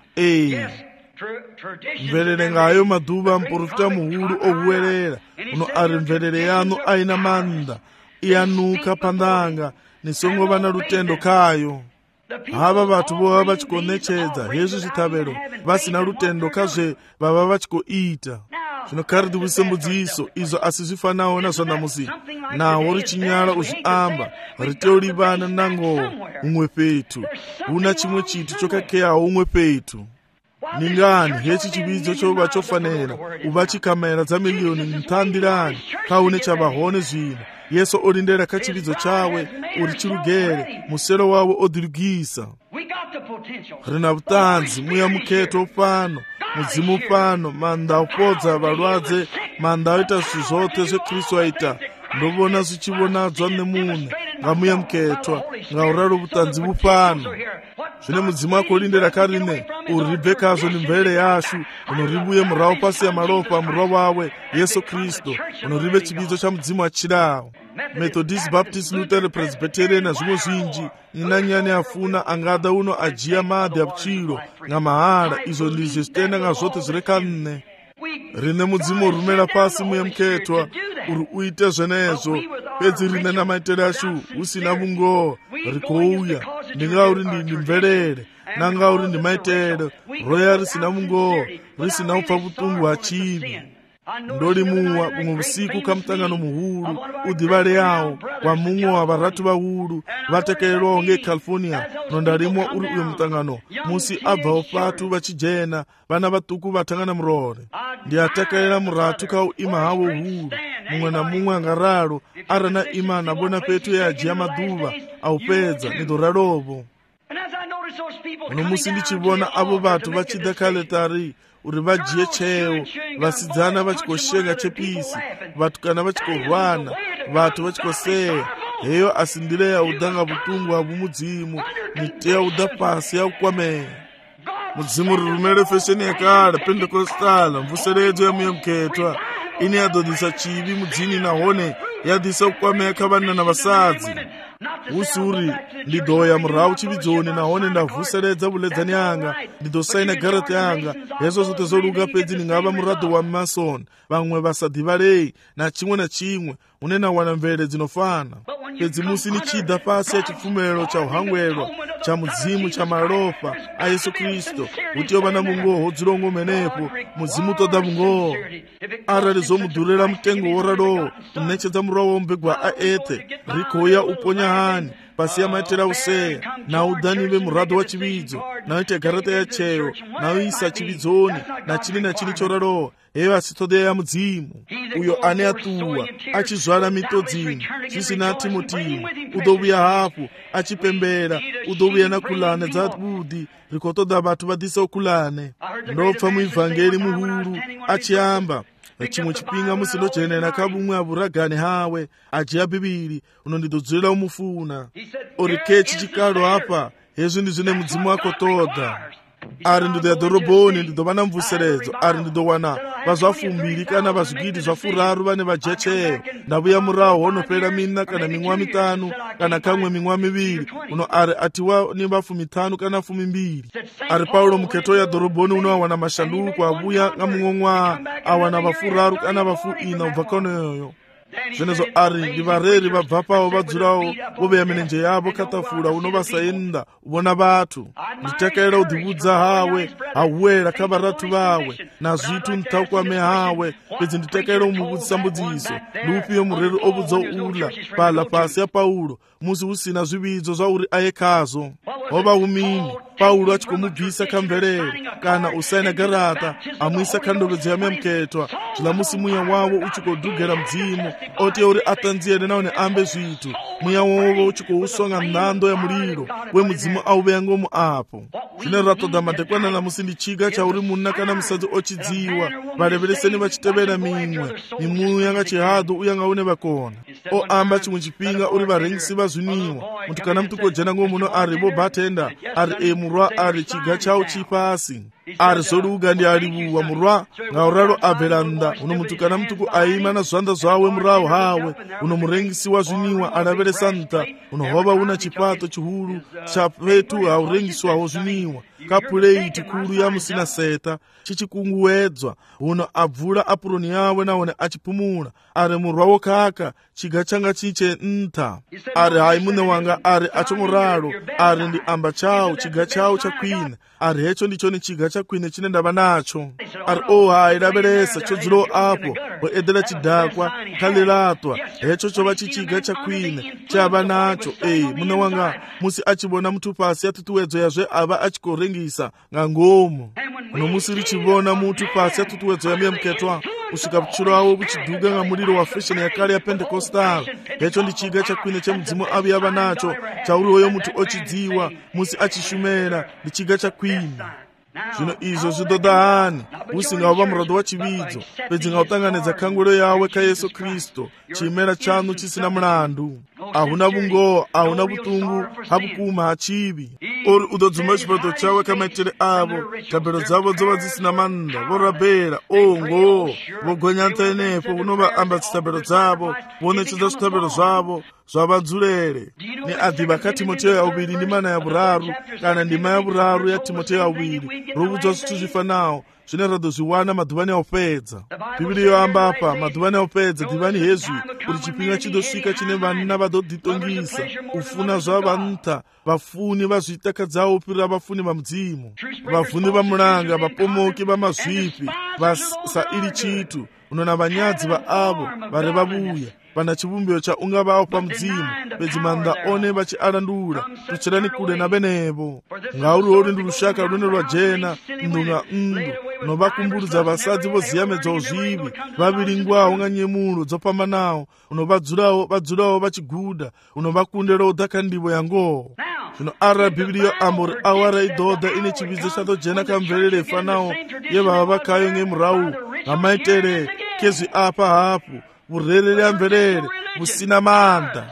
mvelele ngayo madhuva muprofita muhulu ohuwerera uno ari mvelele yanu aina manda iyanuka pandanga nisongova na lutendo kayo hava vathu vova vachikonechedza hezvi zvithavelo vasina lutendo kazve vava vachikoita zvinokaridi kusembudziso izvo asi zvifanawo nazvo namusi nawo richinyala uzviamba riteolivana nangowo umwe petu huna chimwe chithu chokakeyawo umwe petu ningani hechi chividzo chova chofanira uva chikamera dza miliyoni nthandirani kaune chavahone zvino Yesu olindera kachividzo chawe uri chirugere musero wawo odirugisa rina vutanzi muya muketo pano mudzimu pano manda opodza valwadze manda aita zvinhu zvote zvekristu aita ndovona zvichivonadzwa nemune ngamuya muketwa ngauraro vutanzi vupano zvine mudzimu akolindera karine uri kazvo ni mvele yashu unorivuye murawo pasi ya malopa murwa wawe Yesu Kristu unorive chividzo cha mudzimu achidawo Methodist, Baptist, Luther, Presbyterian na zvimwe zvinji inanyani afuna angada uno ajiya madhi apuchiro nga mahala izvo ndizvo zvitenda nga zvote zvirekanne rine mudzimu rumela pasi muye muketwa uri uite zvenezvo pedzi rine na maitele ashu usina vungoho rikouya ndingauri ndimvelele nanga uri ndi maitelo roya risina mungoho risina upfa vutungu wa chivi ndolimuwa kumwe usiku ka mtangano muhulu udivale yawo kwa mumwe wa varatu vahulu vatekelelwawo ngeCalifornia nondalimwa uri uyo mtangano musi abva opatu vachijena vana vatuku vatangana murore ndi atekelela muratu ka ima hawo hulu mumwe na mumwe angaralo arana ima nabona petu ya ajiya maduva aupedza nidoralovo uno musi ndichivona avo vatu vachida kaletari uri vajiye cheo vasidzana vachikoshenga chepisi vatukana vachikorwana vatu vachikoseya heyo asindileya udanga vutungu avu mudzimu niteya uda pasi yaukwameya mudzimu rirumere fesheni yakale pentecostala mvuseredzo ya muyamuketwa ini yadodisa chivi mudzini nahone yadisa ukwameya kavana na vasadzi usuri ndidoya murau chividzoni nahone ndavhuseredza vuledzani yanga ndidosaina garata yanga hezvo zvote zoluka pedzi ndingava muradho wa mason vamwe vasadhivarei na chimwe unena wana mvere dzinofana pedzi musi nichida pasi ya chifumero cha uhangwelwa cha mudzimu cha malofa a Yesu Kristo utiyo vana mungoho dzilongo menepo mudzimu toda mungoho arali zomudhurira mutengo woralowo unechedza murawo wombegwa aete rikoya uponya hani pasi ya maitela useya na udanive muradho wa chividzo naite garata ya cheo nauisa chividzoni na chini choralowo heyo asitodeya mudzimu uyo ane atuwa achizvara mitodzini zvisina timotimo udovuya hafu achipembera udovuya nakulane dzabudi rikotoda vatu vadisa ukulane ndopfa muivhangeri muhuru achiamba chimwe chipinga musindojenera kabumwe avuragane hawe ajiya bhibhiri unondidodzorera umufuna uri kechi chikalo apa hezvi ndizvine mudzimu wako toda ari ndidoya dhorobhoni ndidovana mvuseredzo ari ndidowana vazvafumbiri kana vazvigidi zvafuraru vane vajecheyo ndavuya murawo honopera mina kana mingwa mitanu kana kamwe mingwa miviri uno ari atiwa ni vafumi 5 kana fumi 2 ari paulo muketo ya dhorobhoni unowawana mashanduko avuya ngamung'ong'wa awana vafuraru kana vafu ina ubva konoyoyo zvenezvo ari ndivareri vabva pavo vadzurawo voveya mirenje yavo katafura unovasaenda uvona vatu nditekerera udhivudza hawe hauwera kavaratu vawe nazvitu nditakwame hawe pedzi nditekerera umuvudzisa mbudziso ndiupiyo mureri ovudza ula pala pasi ya paulo musi usina zvividzo zvauri ayekazo hova umini paulo achikomubvisa kamverero kana usaina garata amwisa kandovedzo yamemuketwa zvila musi mweya wavo uchikodhugera mudzimu oti uri atanziyene naone ambe zvitu mweya wavo uchikousonga nhando ya muliro wemudzimu auveya ngomu apo zvine ratoda madekwana namusi ndichiga chauri munna kana musadzi ochidziwa varevereseni vachitevera mimwe mimuyo yanga chihadho uyanga une vakona oamba chimwe chipinga uri varengisi vazviniwa mutu kana mutukojena ngomuno ari vobatenda ari emurwa ari chiga chau chipasi ari zoruga ndi alivuwa murwa ngauralo abhelanda uno mutu kana mutuku aima na zvanda zvawe murawo hawe uno murengisi wazviniwa alavere santa unohova una chipato chihulu cha petu haurengiswawo zviniwa kapuleiti kuru ya musina seta chichikunguwedzwa uno abvula apuroni yawe naone achipumula ari murwawo kaka chiga changa chiche nta ari hai mune wanga ari achomuralo ari ndi amba chau chiga chau chakwina ari hecho ndicho ni chiga chakwine chine ndava nacho ari hai laveresa chodziro apo voedera chidhakwa kalilatwa hecho chova chichiga chakwine chava nacho mune wanga musi achivona mutu pasi yatutuwedzo yazve ava achikorengisa ngangomo uno musi richivona mutu pasi yatutuwedzo yamuyamuketwa usvika vuchiro wavo vuchidhuga ngamuriro wa fesheni yakale ya pentecostal hecho ndichiga chakwine chemudzimu avo yava nacho chauri hoyo mutu ochidziwa musi achishumera ndichiga chakwine zvino izvo zvidoda hani usingava muradho wa chividzo pedzi ngautanganidza kangwero yawe kayesu kristu chimera chanu chisina mulandu ahuna vungoho ahuna vutungu havukuma hachivi uri udodzuma chipato chawe kamaitere avo tabhero dzavo dzova dzisina manda vorabhera ongo vogonyanta inepo unovaamba zitabhero dzavo vonechedza zvitabhero zvavo zvavadzurere neadhiva katimoteyo yauviri ndimana yavuraru kana ndima yavuraru yaTimoteyo yauviri rovudzwa zvithu zvifanawo zvine rado zviwana madhuvani aupedza. Bhibhiri yoamba apa madhuvani aupedza divani hezvi kuti chipinga chidosvika chine vanna vadodhitongisa kufuna zvavanta, vafuni vazvitakadzawo upirira vafuni vamudzimu, vafuni vamulanga, vapomoki vamazvipi, vasairi chitu, unona vanyadzi vaavo vari vabuya pana chivumbiro chaungavawo pamudzimu, pedzimanda one vachiarandura tuchirani kule navenevo. Ngaurori ndi rushaka rune rwajena ndunga unovakumburudza vasadzi voziyamedzawo zvivi, vaviringwawo nganyemulo dzopambanawo, unovadzurawo vachiguda, unovakundirawo dhakandivo yangowo. Zvino ara Bhibhiri yoambori awara idhodha ine chividzo chatojena kamverere ifanawo yevava vakayo ngemurau ngamaitere kezvi apa hapu vurerere amverere vusina manda.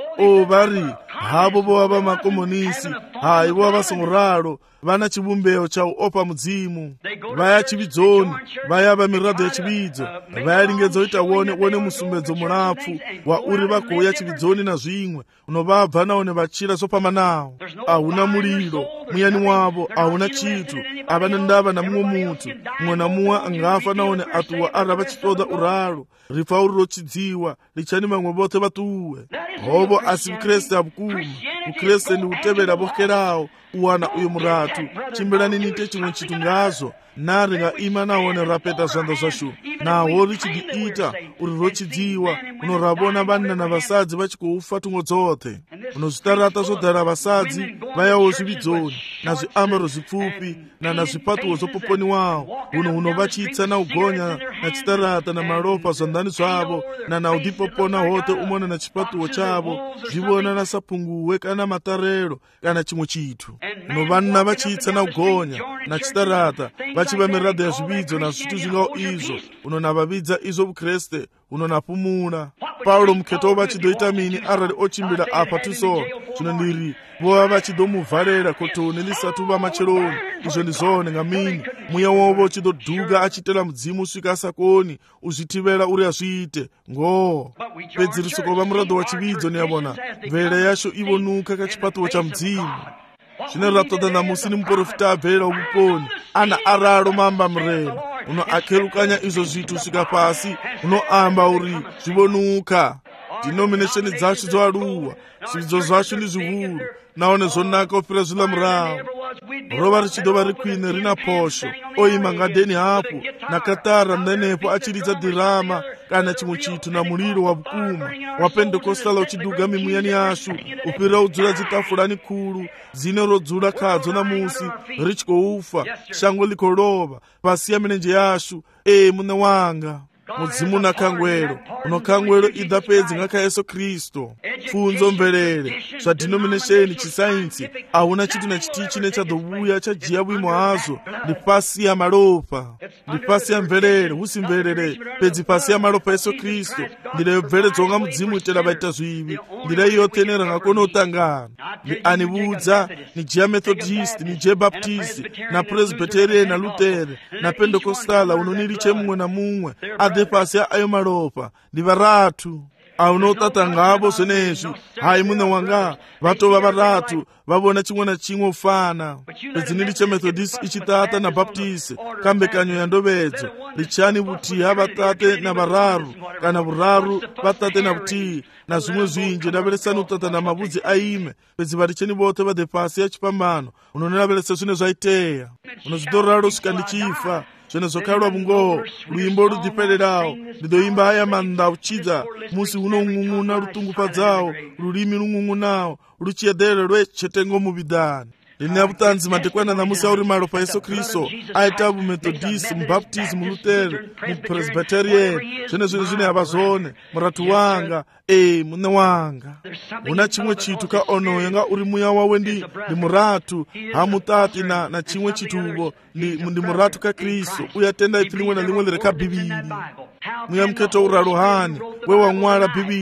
O vari havo vova makomunisi, hai vova vasongoraro, vana chivumbeo chauopa mudzimu, vaya chividzoni, vaya vamiradzo yechividzo, vayaringedzo wone musumbedzo murapfu wauri vagoya chividzoni na zvimwe, unovabva nawo nevachira zvopambanawo. Ahuna muliro muyani wavo, ahuna chitu, avana ndava namumwe mutu, mumwe namumwe angafa nawo neatuwa arava chitoda uraro, rifa uri rochidziwa, richani vamwe vote vatuwe. Hovo asi Vukreste havukuma, Vukreste ndi utevera vokerawo, uwana uyo muratu, chimbelani nite chimwe chitu ngazo, nari ngaima nawone rapeta zvanda zvashu, naho richidiita uri rochidziwa, unoravona vanna na vasadzi vachikuufa tungo dzote, unozvitarata zvodhara vasadzi vayawo zvividzoni, na zviambaro zvipfupi, na zvipatuwo zvopoponiwawo, unovachitsa na ugonya, na chitarata na maropa zvandani zvavo, na udipopona hote umona na chipatuwo chavo, zvivona na sapunguwe kana matarero, kana chimwe chitu. Vanna vachitsa na ugonya, na chitarata, vachiva mirado ya zvividzo na zvitu zvingawo izvo, unonavavidza izvo Vukreste, unonapumura. Paulo muketo vachidoita mini arali ochimbira apa tiso, zvinondiri vova vachidomuvharera kotoni lisatu vamacheloni, izvo ndizvone ngamini, muya wovo uchidodhuga achitela mudzimu usvika asakoni, uzvitivera uri azviite, ngoo. Pedziriso va murado wa chividzo niyavona, mvere yasho ivonuka kachipatuwo cha mudzimu. Zvine ratoda namusi ni muprofita abvera uponi, ana araro mamba murena, unoakerukanya izvo zvitu svika pasi, unoamba uri zvivonuka. Denomination dzacho dzoaruwa, zvidzo zvacho ndi zvihuru, naone zvonaka upira zvila murawo. Rova richidova rikwine rina posho, oima ngadeni hapo, na katara mnenepo achiridza dhirama, kana chimwe chitu na muliro wa vukuma, wa Pentecostala uchiduga mimuyani yashu, upira udzula dzitafurani kulu, zine rodzula kadzo na musi, richikoufa, shango likolova, pasi ya milenje yashu, mune wanga. Mudzimu na kangwero, unokangwero idha pedzi ngaka Yesu Kristo. Funzo mverere, zva denomination chisainsi, ahuna chitu na chitichi nechadovuya chajiya buimo hazo, ndi pasi ya maropa, ndi pasi ya mverere, husi mverere, pedzi pasi ya maropa Yesu Kristo, ndile yobvere dzonga mudzimu itela baita zvivi, ndile iyo tenera ngakono utangana, ni anibudza, ni Jia Methodist, ni Jia Baptist, na Presbyterian na Luther, na Pentecostala unoniri chemwe na mumwe, ade pasi ya ayo maropa, ndi varatu. Aunotata ngavo zvenezvi, hai mune wanga, vatova varatu, vavona chimwe na chimwe ufana. Pedziniri chemethodist ichitata na Baptist, kambe kanyo yandovedzo, richani vutiha vatate na vararu, kana vuraru vatate na vutihi, na zvimwe zvinji ndaveresani utata na mavudzi aime, pedzi varicheni vote vade pasi ya chipambano, unonaveresa zvine zvaiteya, unozvitoraro svika ndichifa. Zvene zvokalwa bungo, luimbo rudipererawo, ndidoimba haya manda uchidza, musi unong'ung'una rutungupadzao, rurimi rung'ung'unawo, ruchiedhere rwechetengo mubidhani. Lina butanzi madekwana na musi auri maropa Yesu Kristo, aita Methodist, Baptist, Luther, Presbyterian, zvine havazone, muratu wanga, mune wanga. Una chimwe chitu ka ono yanga uri muya wawe ndi muratu, hamutati na chimwe chituvo, ndi muratu ka Kristo, uyatenda ipiliwe na limwe lireka Bibili. Muya mketo uraruhani, wewa mwala Bibili,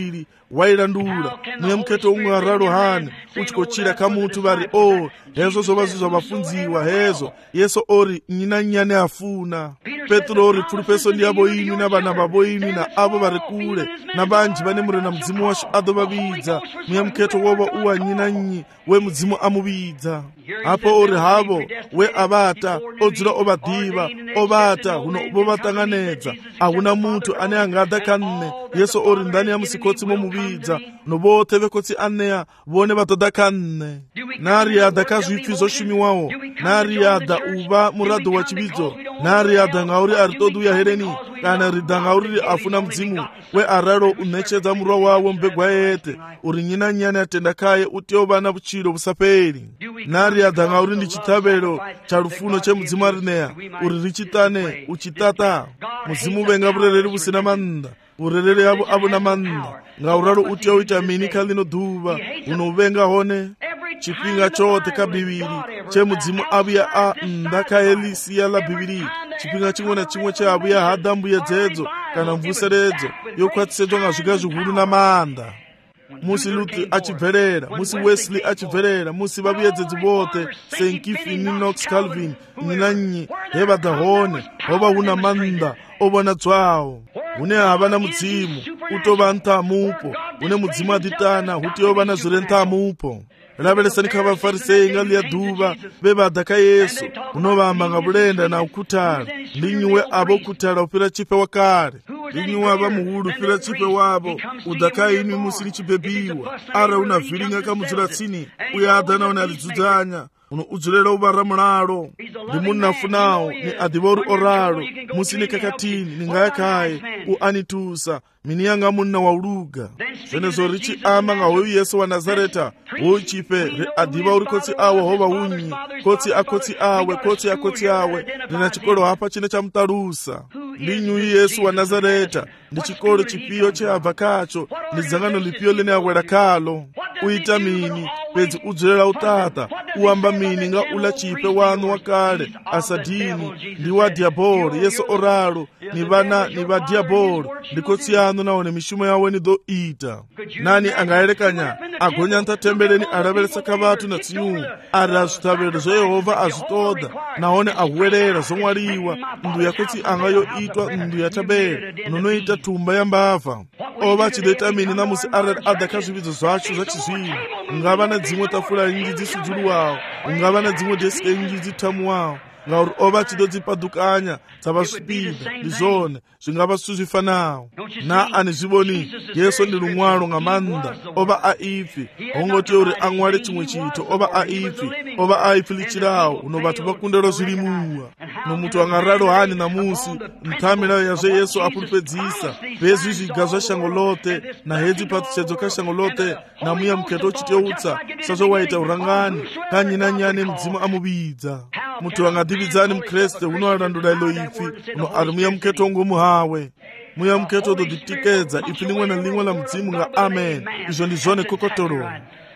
wailandula mwe mketo umwe wa rohani uchikochira kamuntu vari hezo zova zvabafunziwa hezo yeso ori nyina nyane afuna. Petro ori pfuri peso ndiyavo imi navana vavo imi na avo vari kule na vanji vane murena mudzimu washu adovavidza mwe mketo wova uwa nyina nyi we mudzimu amuvidza. Apo ori havo we avata odzura ovadiva ovata huno vovatanganedza ahuna muntu ane angada kanne. Yeso ori ndani ya musikotsi momuvidza novothe vekotsi aneya vone vatoda kanne. Nariyadha kazvipfi zoshumiwawo nariyadha uva murado wa chividzo nariyadha ngauri ari toduya hereni kana ridha ngauri ri afuna mudzimu we araro unechedza murwa wawo mbegwa yete uri nyina nyane atenda kaye utiova na vuchiro vusaperi. Nariyadha ngauri ndi chitavelo cha rufuno chemudzimu arineya uri richitane uchitata mudzimu venga vurereri vusina manda urereri yavo avo na manda ngauraro utia uita mini kalino dhuva unovenga hone chipinga chote kabiviri chemudzimu avuya a ndakaelisiya la biviri chipinga chimwe na chimwe cheavuya hadambuye dzedzo kana mvuseredzo yokwatisedwa ngazvika zvihuru na manda. Musi Luther achibverera, musi Wesley achibverera, musi vavuyedzedzi vote St. Kiffin, Knox, Calvin nyinanyi hevadha hone hova huna manda ovona dzwawo hune havana mudzimu utova ntamupo hune mudzimu aditana huti ovana zvire ntamupo. Laveresani kavafarisei ngaliya dhuva vevadha kayesu unovamba ngavulenda na ukutala ndinyuwe avo kutala upira chipe wakare ndinyuwe ava muhulu upira chipe wavo udhakaimi musiri chibebiwa ara una vhilinga kamudzura tsini uye adhana una lidzudzanya uno udzulera uvara mulalo ndi munnafunawo ni adhivori oralo musine kakatini ningayakaye uanitusa mini yanga munna wauluga zvenezo richi ama ngahoyu Yesu wa Nazareta uchipe re adhiva uri kotsi awo hova unyi kotsi akotsi awe kotsi akotsi awe ndina chikolo hapa chine chamutarusa ndinyuyi Yesu wa Nazareta ndi chikolo chipiyo cheabva kacho ndi dzangano lipiyo lene awera kalo uita mini pedzi udzulera utata uamba mini nga ula chipe wanu wakale asadini ndi wa diabolo Yesu oralo ni vana ni va diabolo ndikotsi yanu naone mishumo yawe ni do ita. Nani angaerekanya agonya ntatembeleni araveretsa kavatu na tsinyungu ari azvitavero zveYehovha azvitoda naone ahuwerera zomwariwa ndu yakotsi angayo itwa ndu yatabere unonoita tumba yambavha ova chidoita mini namusi arari adhaka zvividzo zvacho zvachizvino ungava na dzimwe tafura nyingi dzisudzuluwawo ungava na dzimwe desike nyingi dzitamuwawo ngauri ova chidodzipadukanya dzavasvipida ndizvone zvingava suzvifanawo na anizvivoni Yesu ndi lumwalo ngamanda ova aifi hongoti uri ang'wale chimwe chito ova aifi ova aifi lichirawo uno vatu vakundero zvilimuwa nomutu angaralo hani namusi nthamira yazve Yesu apulupedzisa vezvi zviga zva shango lote na hedzi patsedzo ka shango lote na muya mketo chiteutsa sazvo waita urangani kanyinanyane mudzimu amuvidza mutu angadividzani mkreste uno alandula ilo ifi uno ari muya mketo ngomuhawe muya mketo doditikedza ifi limwe na limwe la mudzimu nga amen izvo ndizvone kokotoro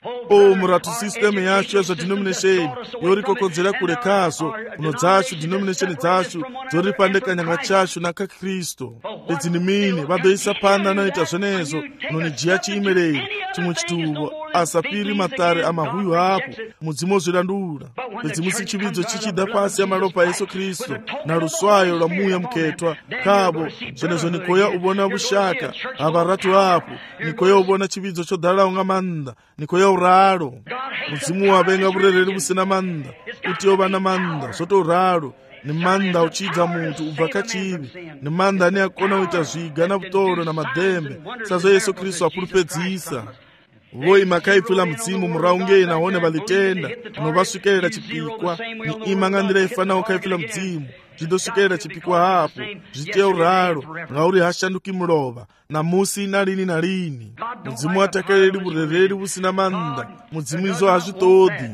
muratu system yacho yazva denomination yori kokodzera kure kazo uno dzacho denomination dzacho dzori pandekanyanga chacho naka Kristo pedzini mini vadoisa panda noita zvenezo unonijiya chiimereri chimwe chituvo asapiri matare amahuyu hapo mudzimu zvirandura pedzimusi chividzo chichida pasi yamalopa Yesu Kristo na ruswayo la muya mketwa kabo zvenezo nikoya ubona vushaka avaratu hapo nikoya ubona chividzo chodala unga manda nikoya uraro mudzimu wavenga vurereri vusina manda utiova na manda soto uraro ni manda uchidza muntu ubva kachivi ni manda ane akona uita zviga na vutoro na madhembe sazvo Yesu Kristu apulupedzisa voi makaipfula mudzimu muraungei naone valitenda unovasvikelela chipikwa ni imangandira ifanawo kaipfula mudzimu zvidosvikelela chipikwa hapo zviteya uraro ngauri hashanduki mulova na musi na lini mudzimu atakereri vurereri vusina manda mudzimu izvo hazvitodi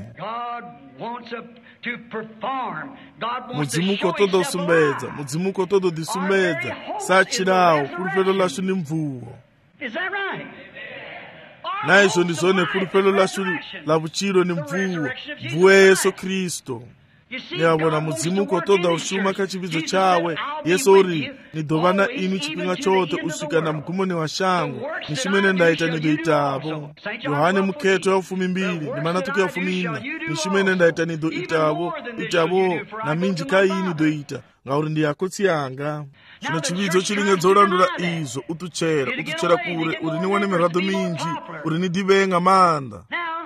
mudzimu kotodosumbedza mudzimu kotododisumbedza sachirawo pulupelo lashu ni mvuwo naizvo ndizvone pulupelo lashu la vuchiro ni mvuwo mvuwo Yesu Kristo yabona mudzimu kotoda ushuma kha chipidzo chawe. Yesu uri nidovana imi chipinga chote usvika na mugumoni wa shango nishimene ndaita nidoitavo. Yohane muketo ya ufumi mbili ni manatuke ya ufumi ina nishimene ndaita nidoitavo itavo na minji kai nidoita ngauri ndi yakotsi yanga. Chino chipidzo chilinge dzolandula izo utuchera kure uri niwane mirado minji uri nidivenga manda.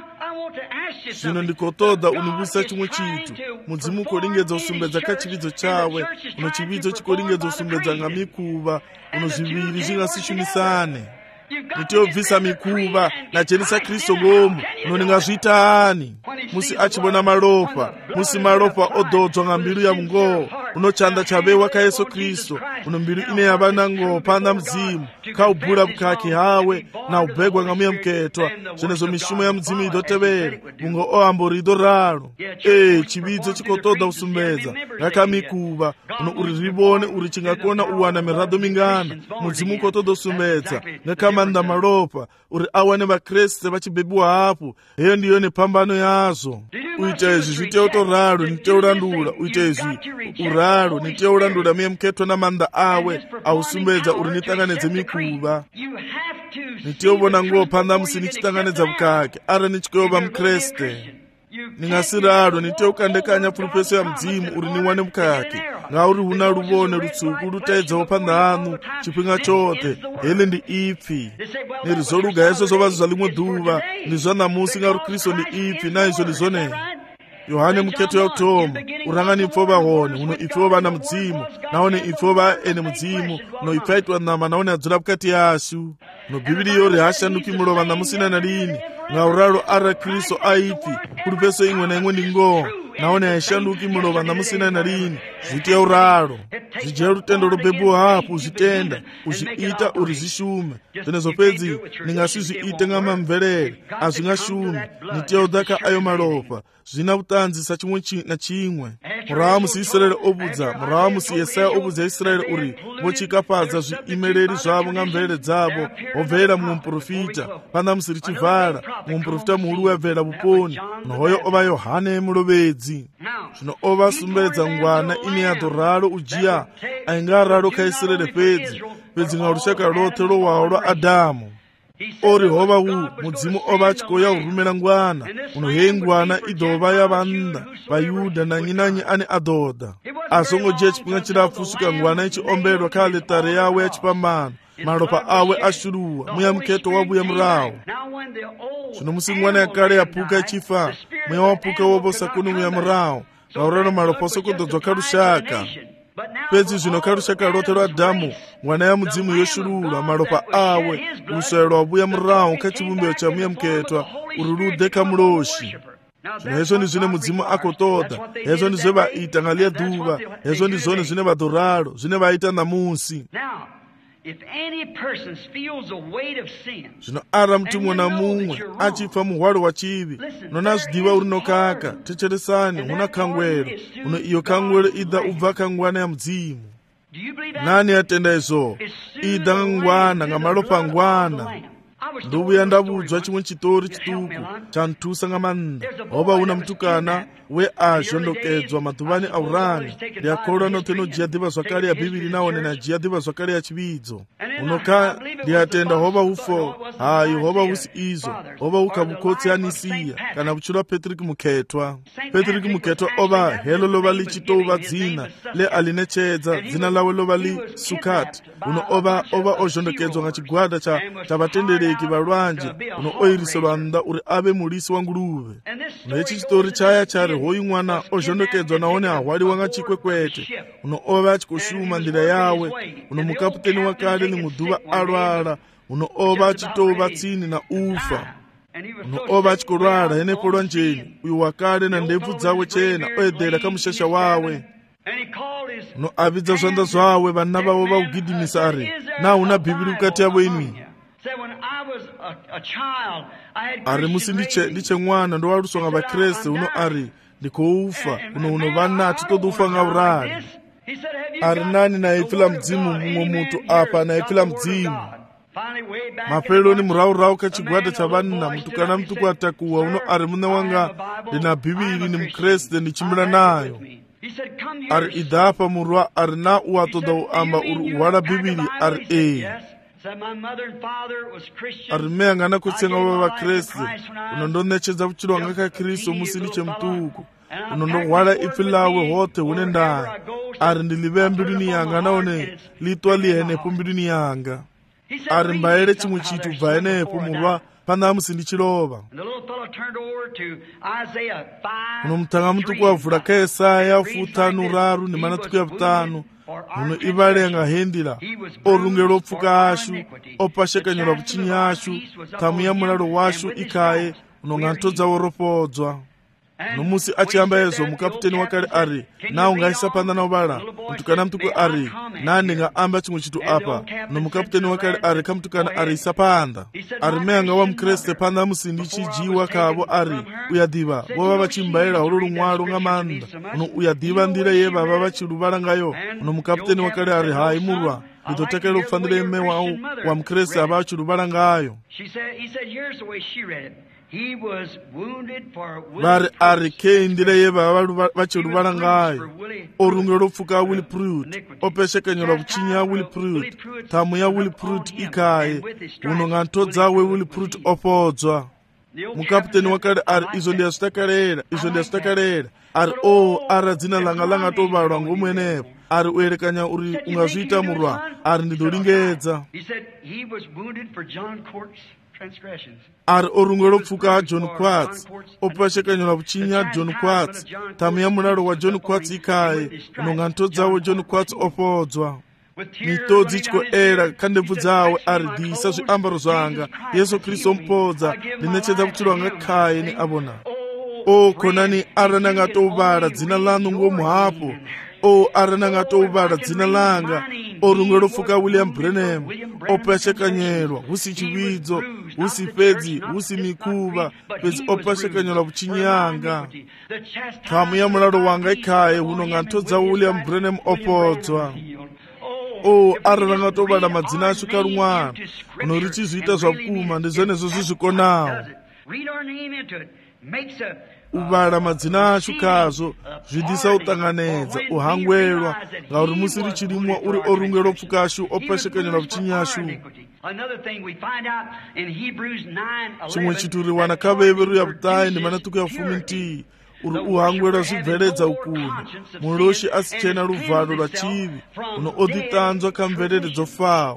Zvino ndikotoda univisa chimwe chitu mudzimu kolingedza usumbedza kha chipidzo chawe uno chipidzo chikolingedza usumbedza nga mikuva uno zviviri zvingasishumisane. Nitiobvisa mikuva najenisa Kristo ngomu uno ndingazviitani musi achibona malopa musi malopa ododzwa nga mbilu ya mungowo uno chanda chavewa kha Yesu Kristo uno mbilu ine yavana ngo panda mdzimu kha ubhula bukaki hawe na ubhegwa nga muya mketwa zvenezo mishumo ya mdzimu idotevera mungo oambo rido ralo. Chipidzo chikotoda usumbedza ngakha mikuva uno uri ribone uri chingakona uwana mirado mingana mudzimu kotoda usumbedza ngakha manda malopa uri awane vakreste vachibebiwa hapo. Heyo ndiyo nepambano yazo. Uita izvi zviteutoralo niteulandula uita izvi uralo niteulandula muye mketwa na manda awe ausumbedza uri nitanganedze mikuva niteuvona nguo panda musi nichitanganedza bukake ara nichikoyova mukreste ningasiralo niteukandekanya pfulupeso ya mdzimu uri niwane bukake ngauri huna ruvone rutsuku rutaedzawo panda hanu chipinga chote. Hele ndi ipfi nirizoluga hezvo zvovazo zvalimwe dhuva ndizva namusi ngauri Kristo ndi ipfi naizvo ndizvone. Yohane muketo ya utoma urangani ipfo vahone uno ipfo vana mudzimu naone ipfo vaene mudzimu uno ipfo aitwa nama naone adzura bukati yashu uno bhibhiri yori hashanduki mulova namusina na lini ngauralo ara Kristo aipfi kuri peso imwe na imwe ndingowa naone haishanduki mulova namusina na lini zviite uralo zvijera rutendo robebuwa hapo uzvitenda uzviita uri zvishume zvenezo pedzi ningasizviite nga mamverere hazvingashume niteudza ayo malopa zvina kutanzisa chimwe na chimwe. Murawa musi Israeli obudza murawa musi Yesaya obudza Israeli uri vochikapadza zviimeleri zvavo nga mverere dzavo wobvera mumwe muprofita panda musi richivhara mumwe muprofita muhulu wabvera vuponi nohoyo ova Yohane murovedzi. Zvino ovasumbedza ngwana ine yadhoralo ujiya ainga ralo kha Israeli pedzi nga rushaka rothe rowawo rwa Adamu. Ori hova hu mudzimu ova achikoya urumela ngwana uno hei ngwana idova yavanda vayuda nanyi ane adodha asongojiya chipinga chirapfusuka ngwana ichiombedwa kha aletare yawe yachipambano malopa awe ashuruwa muya mketo wabuya murawo. Zvino musi ngwana yakale yapuka ichifa muya wapuka woposa kuno muya murawo ngaurano malopa osokododzwa kha rushaka. Pedzi zvino kha rushaka rothe rwa Adamu ngwana ya mudzimu yoshurula malopa awe uswero wabuya murawo kha chivumbiro cha muya mketwa uri ludhe kha muloshi. Zvino hezvo ndi zvine mudzimu akotoda hezvo ndi zve vaita nga liya dhuva hezvo ndi zvone zvine vadhoralo zvine vaita namusi. Zvino ara muti mumwe na mumwe achipfa muhwalo wa chivi nona zvidiva uri nokaka techeresani huna khangwero uno iyo khangwero idha ubva kha ngwana ya mudzimu. Nani atenda izvo idha nga ngwana nga malopa ngwana. Ndovuya ndavudzwa chimwe chitori chituku chantusa nga manda hova una mutukana we azhondokedzwa madhuvani aurani ndiyakolwa nothe nojiya dhiva zwakale ya bhibhiri naone najiya dhiva zwakale ya chividzo unokha ndiyatenda hova ufo hayi hova usi izo hova ukhavukotsi anisiya kana vuchulwa Petriki mukhetwa ova helo lova lichitova dzina le alinechedza dzina lawe lova li Sukati uno ova ozhondokedzwa nga chigwada cha vatendereki valwanje uno oiriselwa nda uri ave mulisi wa nguluve. Uno ichi chitori chaya chari hoyi mwana ozhondokedzwa naone ahwaliwa nga chikwekwete uno ova achikoshuma ndira yawe uno mukaputeni wakale limwe dhuva alwala uno ova achitova tsini na ufa uno ova achikolwala enepo lwanjeni uyu wakale na ndebvu dzawe chena oedhera kamushasha wawe uno avidza zvanda zvawe vana vavo vaugidhimisa ari na una bhibhiri ukati yavo imwi ari musi ndiche mwana ndowaluswa nga vakreste uno ari ndikoufa uno vana titodufa nga urari ari nani naipfila mdzimu mumwe mutu apa naipfila mdzimu mapeloni muraurau kachigwada chavanna mutukana mutuku atakuwa uno ari mune wanga ndina bhibhiri ni mukreste ndichimira nayo ari idhapa murwa ari na uwatoda uamba uri uwala bhibhiri ari ari meangana kutsenga vava kreste unondonechedza kuchilwanga ka kristu musini chemutuku unondohwala ipi lawe hote une ndani ari ndilive mbiluni yanga naone litwa lienepo mbiluni yanga ari mbaele chimwe chitu bvaenepo murwa pana musindichilova uno mutanga mutuku wavhura ka Yesaya 5:5 ni manatuku ya 5 uno ivalenga hendila orungelo pfuka ashu opashekanyela vuchinyi ashu tamu ya mulalo washu ikaye unong'antodza woropodzwa nomusi achiyamba ezo mukaputeni wakale ari naungaisa panda nauvala mutukana mutuku ari nani nga'amba chimwe chitu apa nomukaputeni wakale ari kamutukana ari isa panda ari meanga wa mukreste panda musindi chijiwa kavo ari uyadiva vova vachimbaila hololu ng'walo ng'amanda uno uyadiva ndila ye vava vachiluvala ngayo uno mukaputeni wakale ari hayi murwa litotekela ufanile mme wau wa mukreste ava vachiluvala ngayo vari ari keindile ye vava vachiluvala ngayo orungelo lopfuka Wilprud opeshekanyelwa vuchinya Wilprud tamu ya Wilprud ikaye uno ng'antodza we Wilprud opodzwa mukaputeni wakale ari izo ndiyazvitakarera ari ara dzina langa langa tovalwa ngomwenepo ari uyerekanya uri ungazviita murwa ari ndidolingedza ari orungelo pfuka John Quartz opashekanyelwa vuchinya John Quartz tamu ya mulalo wa John Quartz ikaye unong'antodzawo John Quartz opodzwa mitodzi ichikoera kandebvu dzawe ari disa zviambaro zvanga Yesu Kristu omupodza ndinechedza kuchilwanga kaye ni avona konani arananga touvara dzina lanu ngomuhapo arananga touvara dzina langa orungelo pfuka William Branham opashekanyelwa husi chividzo husi fedzi husi mikuva fedzi opashekanyelwa vuchinyanga tamu ya mulalo wanga ikaye unong'antodza William Branham opodzwa arananga tovala madzina ashu karumwana uno richizviita zvakuma ndizvonezo zvizvikonawo uvala madzina ashu kazvo zvidisa utanganedza uhangwelwa ngauri musi richirimwa uri orungelo pfuka ashu opashekanyelwa vuchinyashu chimwe chituriwana kaveve ya vutai ndi manatuku ya 10 uri uhangwelwa zvibveledza ukuni muloshi asichena luvalo lwa chivi uno oditanzwa kamvelele dzofawo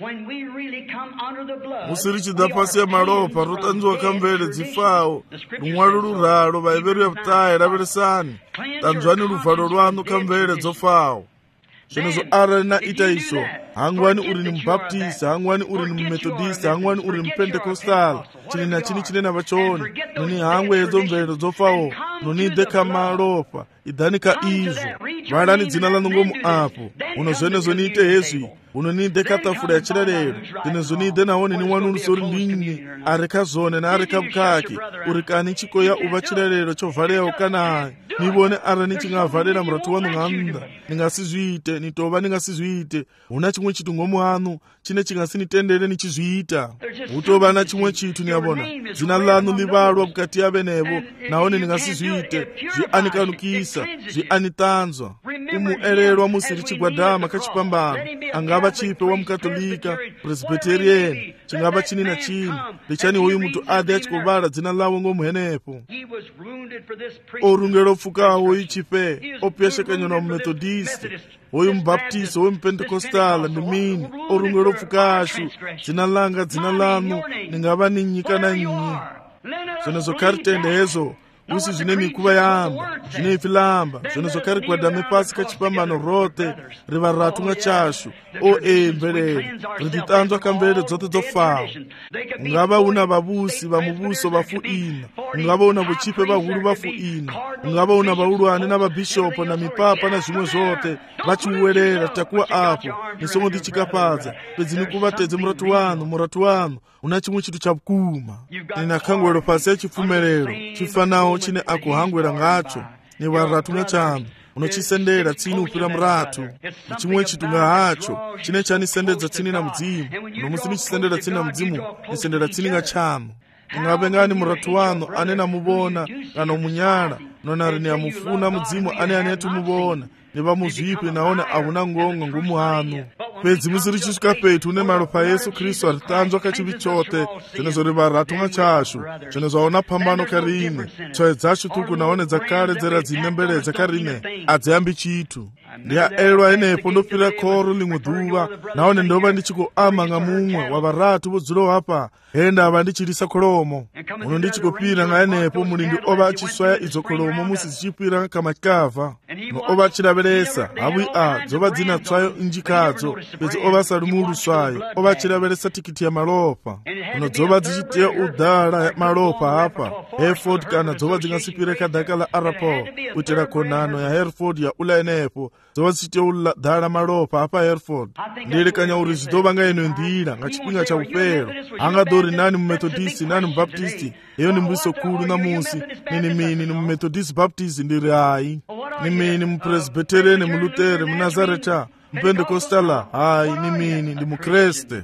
musi richidza pasi ya malopa rotanzwa kamvelele dzifawo lumwalo luralo vaivero ya vutai laveresani tanzwani luvalo lwanu kamvelele dzofawo zvenezvo arana ita izvo hangwani uri ni mubhaptisi hangwani uri ni mumethodisi hangwani uri ni mupentekostala chini na chini chinena vachoni noni hangwe edzo mvelelo dzofawo nonide kamalopa idhanika izvo valani dzina lanu ngomuapo uno zvenezvo niite hezvi unonide katafura ya chirerero zvenezvo niide naone ni wanuruso uri ndinyi ari kazone na ari kabukaki uri kani chikoya uva chirerero chovhaleyawo kanayi nivone arani chingavhalela muratu wanu ng'anda ningasizviite nitova ningasizviite huna chimwe chitu ngomuhanu chine chingasinitendere nichizviita hutova na chimwe chitu niyavona dzina lanu livalwa bukati yavenevo naone ningasizviite zvianikanukisa zvianitanzwa umuererwa musiri chigwadhama kachipambano angava chipe wa mukatolika presbyterian chingava chini na chini lichani huyu mutu ade achikovala dzina lawo ngomuhenepo orungelo pfukawo ichipe opyashekanyelwa mumethodist hoyu mubhaptisi hoyu mupentekostala ndimini orungelo pfuka ashu dzina langa dzina lanu ningava ninyika na nyi zvenezvo tende hezo usi zvine mikuva yamba zvine ifi lamba zvenezvo gwada pasi kachipambano rote riva ratumwa chashu mvelele rititanzwa kamvelele dzote dzofawo ungava una vavusi vamuvuso vafuina ungava una vuchipe vahulu vafuina ungava una vaulwane na vabhishopo na mipapa na zvimwe zvote vachiuwerera takuwa apo nisongo ndichikapadza pedzi nikuvatedze muratu wanu una chimwe chitu chavukuma nina khangwelo pasi ya chifumerero chifanawo chine akuhangwela ngacho ni varatu nyachamba unochisendera tsini upira muratu chimwe chitunga hacho chine chanisendedza tsini na mudzimu uno musinichisendera tsini na mudzimu nisendera tsini ngachano ngabe ngani muratu wano ane namubona kana umunyala nonari ni amufuna mudzimu ane anetu mubona nivamuzvipe naona ahuna ngongo ngumuhanu pedzi musiri chisvika petu une malopa Yesu Kristu aritanzwa kachivi chote zvinezvo varatu ngachashu zvinezvaona pambano karine tsoe dzacho tuku naone dzakare dzera dzinemberedza karine adziyambi chitu ndiyaelwa enepo ndopira khoro limwe dhuva naone ndova ndichikoamanga mumwe wavaratu vodzuro hapa enda ava ndichirisa kholomo uno ndichikopira ngaenepo mulindi ova achiswaya idzo kholomo musi dzichipira kamakava no ova achilaveresa havi dzova dzina tswayo injikadzo pedzi ova salimulu swayo ova achilaveresa tikiti ya malopa uno dzova dzichitiya udhala malopa hapa Hereford kana dzova dzingasipire kadhaka la Arapo kuitira konano ya Hereford ya ula enepo dzova dzichitiya udhala malopa hapa Hereford ndirekanya uri zvidova ngaeno ndira ngachipinga cha upero angadori nani mumethodist nani mubaptisti eyo ni mbuso kulu namusi nini mini ni mumethodist baptist ndiri hai ni mini mupresbyterian mulutere munazareta mpendekostala hai ni mini ndi mukreste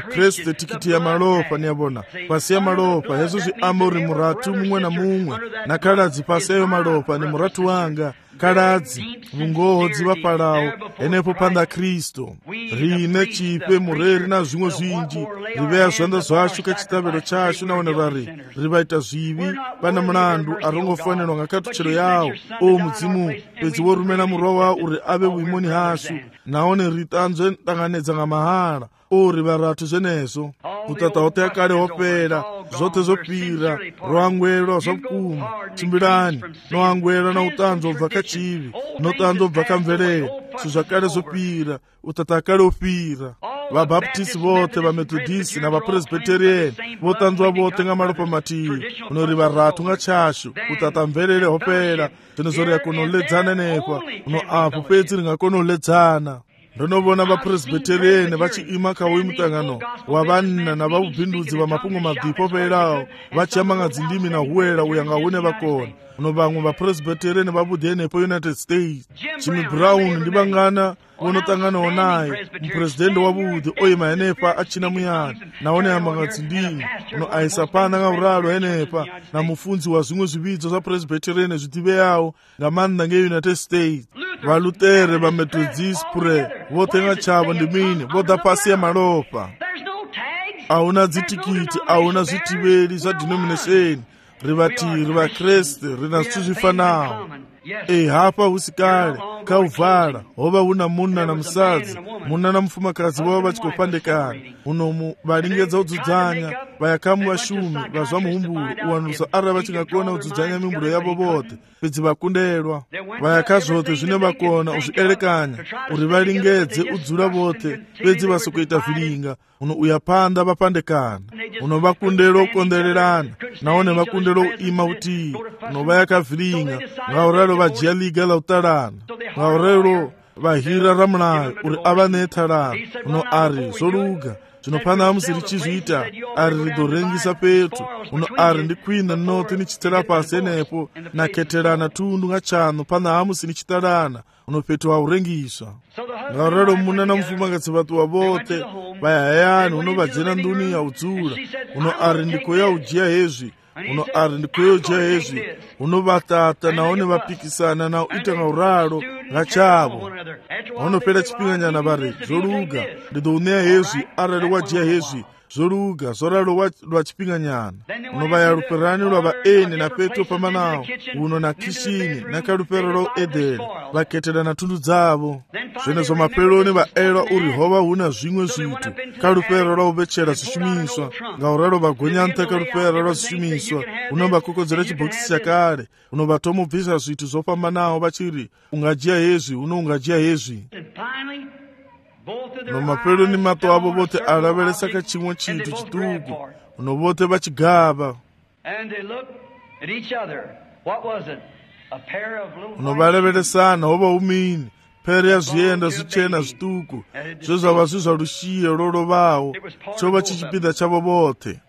tikiti ya malopa niyabona pasi ya malopa yesu zviamba uri muratu mumwe na mumwe nakaladzi pasi yayo malopa ni muratu wanga kaladzi vungoho dziva palawo enepo panda Kristu rine chipe mureri na zvimwe zvinji riveya zvanda zvacho kachitaviro chacho naone vari rivaita zvivi pana mulandu arongofanirwa ngakatuchero yawo o mudzimu pedzi worume na murwa wawo uri ave uimoni hashu naone ritanzwe ndanganedza ngamahara uri varatu zvenezvo utata hote yakare hopera zvote zvopira roangwera zvakuma chimbirani noangwera na utanzvo bva kachivi notanzvo bva kamverere zvakare zvopira utata yakare opira vabaptisti vote vamethodisi na vapresbyterian votanzwa vote ngamalopa mativi unori varatu ngachashu utata mverere hopera zvinozoreva kunoledzana nepa uno apo pedzi ringakonoledzana ndonovona vapresbyterian vachiima kauyi mutangano wavanna na vaubhindudzi vamapungo mabvipo perawo vachiyamanga dzindimi na huwera uyanga une vakona uno vamwe vapresbyterian vabudhe nepo United States Jimmy Brown ndivangana vonotanganawo naye mupresidende wabudhe oima enepa achina muyani naone yamanga dzindimi uno aisa pana ngauralo enepa na mufunzi wa zvimwe zvividzo zvapresbyterian zvitiveyawo ngamanda ngeUnited States valutere vamethodist pre vote ngachavo ndimini voda pasi ya malopa auna dzitikiti auna zvitiveri zvadenomination rivatiri vakreste rina zvithu zvifanawo hapa usikale kauvhala hova una munna na musadzi munna na mufumakadzi vava vachikopandekana unomu valingedza udzudzanya vayakamu vashumi vazva muhumbulo uwanusa ari vachingakona udzudzanya mimbulo yavo vote pedzi vakundelwa vayakazvote zvine vakona uzvielekanya uri valingedze udzura vote pedzi vasokuita vhilinga uno uyapanda vapandekana uno vakundelo kondererana naone vakundelo ima utii uno vayakavhilinga ngauralo vajiya liga la utalana ngauralo vahira ramulayo uri ava netalana uno ari zvoluga zvinopana amusiri chizviita ari ridorengisa petu uno ari ndikwina noti nichitera pasi enepo naketerana tundu ngachano pana amusiri chitalana uno petu haurengiswa ngauralo muna na mufumakadzi vatuwa vote vayahayani uno vadzena nduni ya udzura uno ari ndikoya ujiya hezvi uno ari ndikoyojiya hezvi uno vatata naone vapikisana na uita ngauralo ngachavo vanopera chipinganyana vari zvoluga ndidouneya hezvi arali wajiya hezvi zvoluga zoralo rwachipinganyana uno vayaluperani lwavaeni na petro pamanawo uno na kishini nakalupero lwa edeni vaketerana tundu dzavo zvenezvo mapeloni vaelwa uri hova huna zvimwe zvitu kalupero lwa uvechera zvishumiswa ngauralo vagonyanta kalupero lwa zvishumiswa uno vakokodzera chibhokisi chakare uno vatomubvisa zvitu zvofamba vachiri ungajiya hezvi uno ungajiya hezvi no mapeloni mato avo vote alaveresa kachimwe chitu chituku uno vote vachigava uno valeveresana hova umini pere ya zvienda zvichena zvituku zvozvava zvizva rushiye rolovawo chova chichipinda chavo vote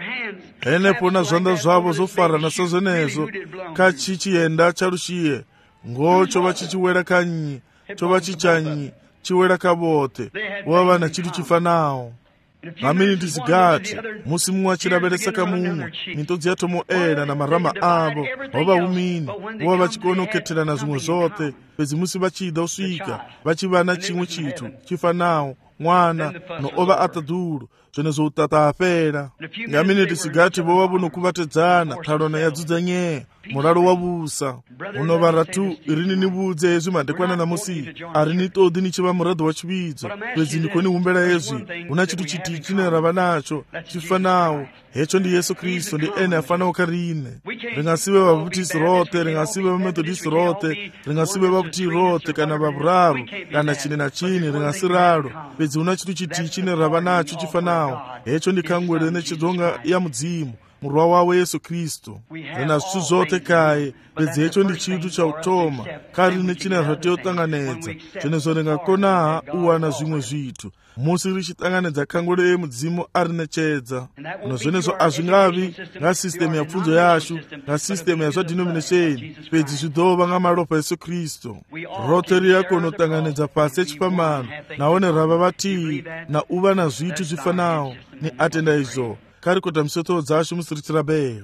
enepo na zvanda zvavo zofarana sezvenezvo kachichienda charushiye ngo chova chichiwera kanyi chova chichanyi chiwera kabote wava na chitu chifanawo maminiti zigati musimu wachiraberesa kamumwe mitodzi yatomoera na marama avo wava umini wova vachikonoketerana zvimwe zote pedzi musi vachida usvika vachivana chimwe chitu chifanawo mwana noova atadhuru zvenezo utata apera ngaminiti zigati vova vunokuvatedzana tarona yadzudzanye muraro wavusa unovara tu irini nivudze yezvi madekwana namusi arini todi nichiva muradho wachividzo pedzi ndikoni humbera yezvi una chitu chiti chine rava nacho chifanawo hecho ndi yesu kristu ndi ene afanawo karine ringasive vabaptisi rote ringasive vamethodisi rote ringasive vakuti rote kana vavuraru kana chine na chini ringasiraro pedzi una chitu chiti chine rava nacho chifanawo hecho ndikangwere nechidzonga ya mudzimu murwa wawe yesu kristu rina zvithu zote kaye pedzi hecho ndi chitu chautoma karine chine zvateyotanganedza zvenezo ringakonaha uwana zvimwe zvithu musi richitanganedza kangwere yemudzimu ari nechedza nozvenezo hazvingavi nga sistemu yapfunzo yashu nga sistemu yazvadenomination pedzi zvidhova nga maropa yesu kristu rote riyakonotanganedza pasi yechipamano naone rava vatii na uva na zvithu zvifanawo ni atenda izvo kari kota misoto dzashu musiritirabera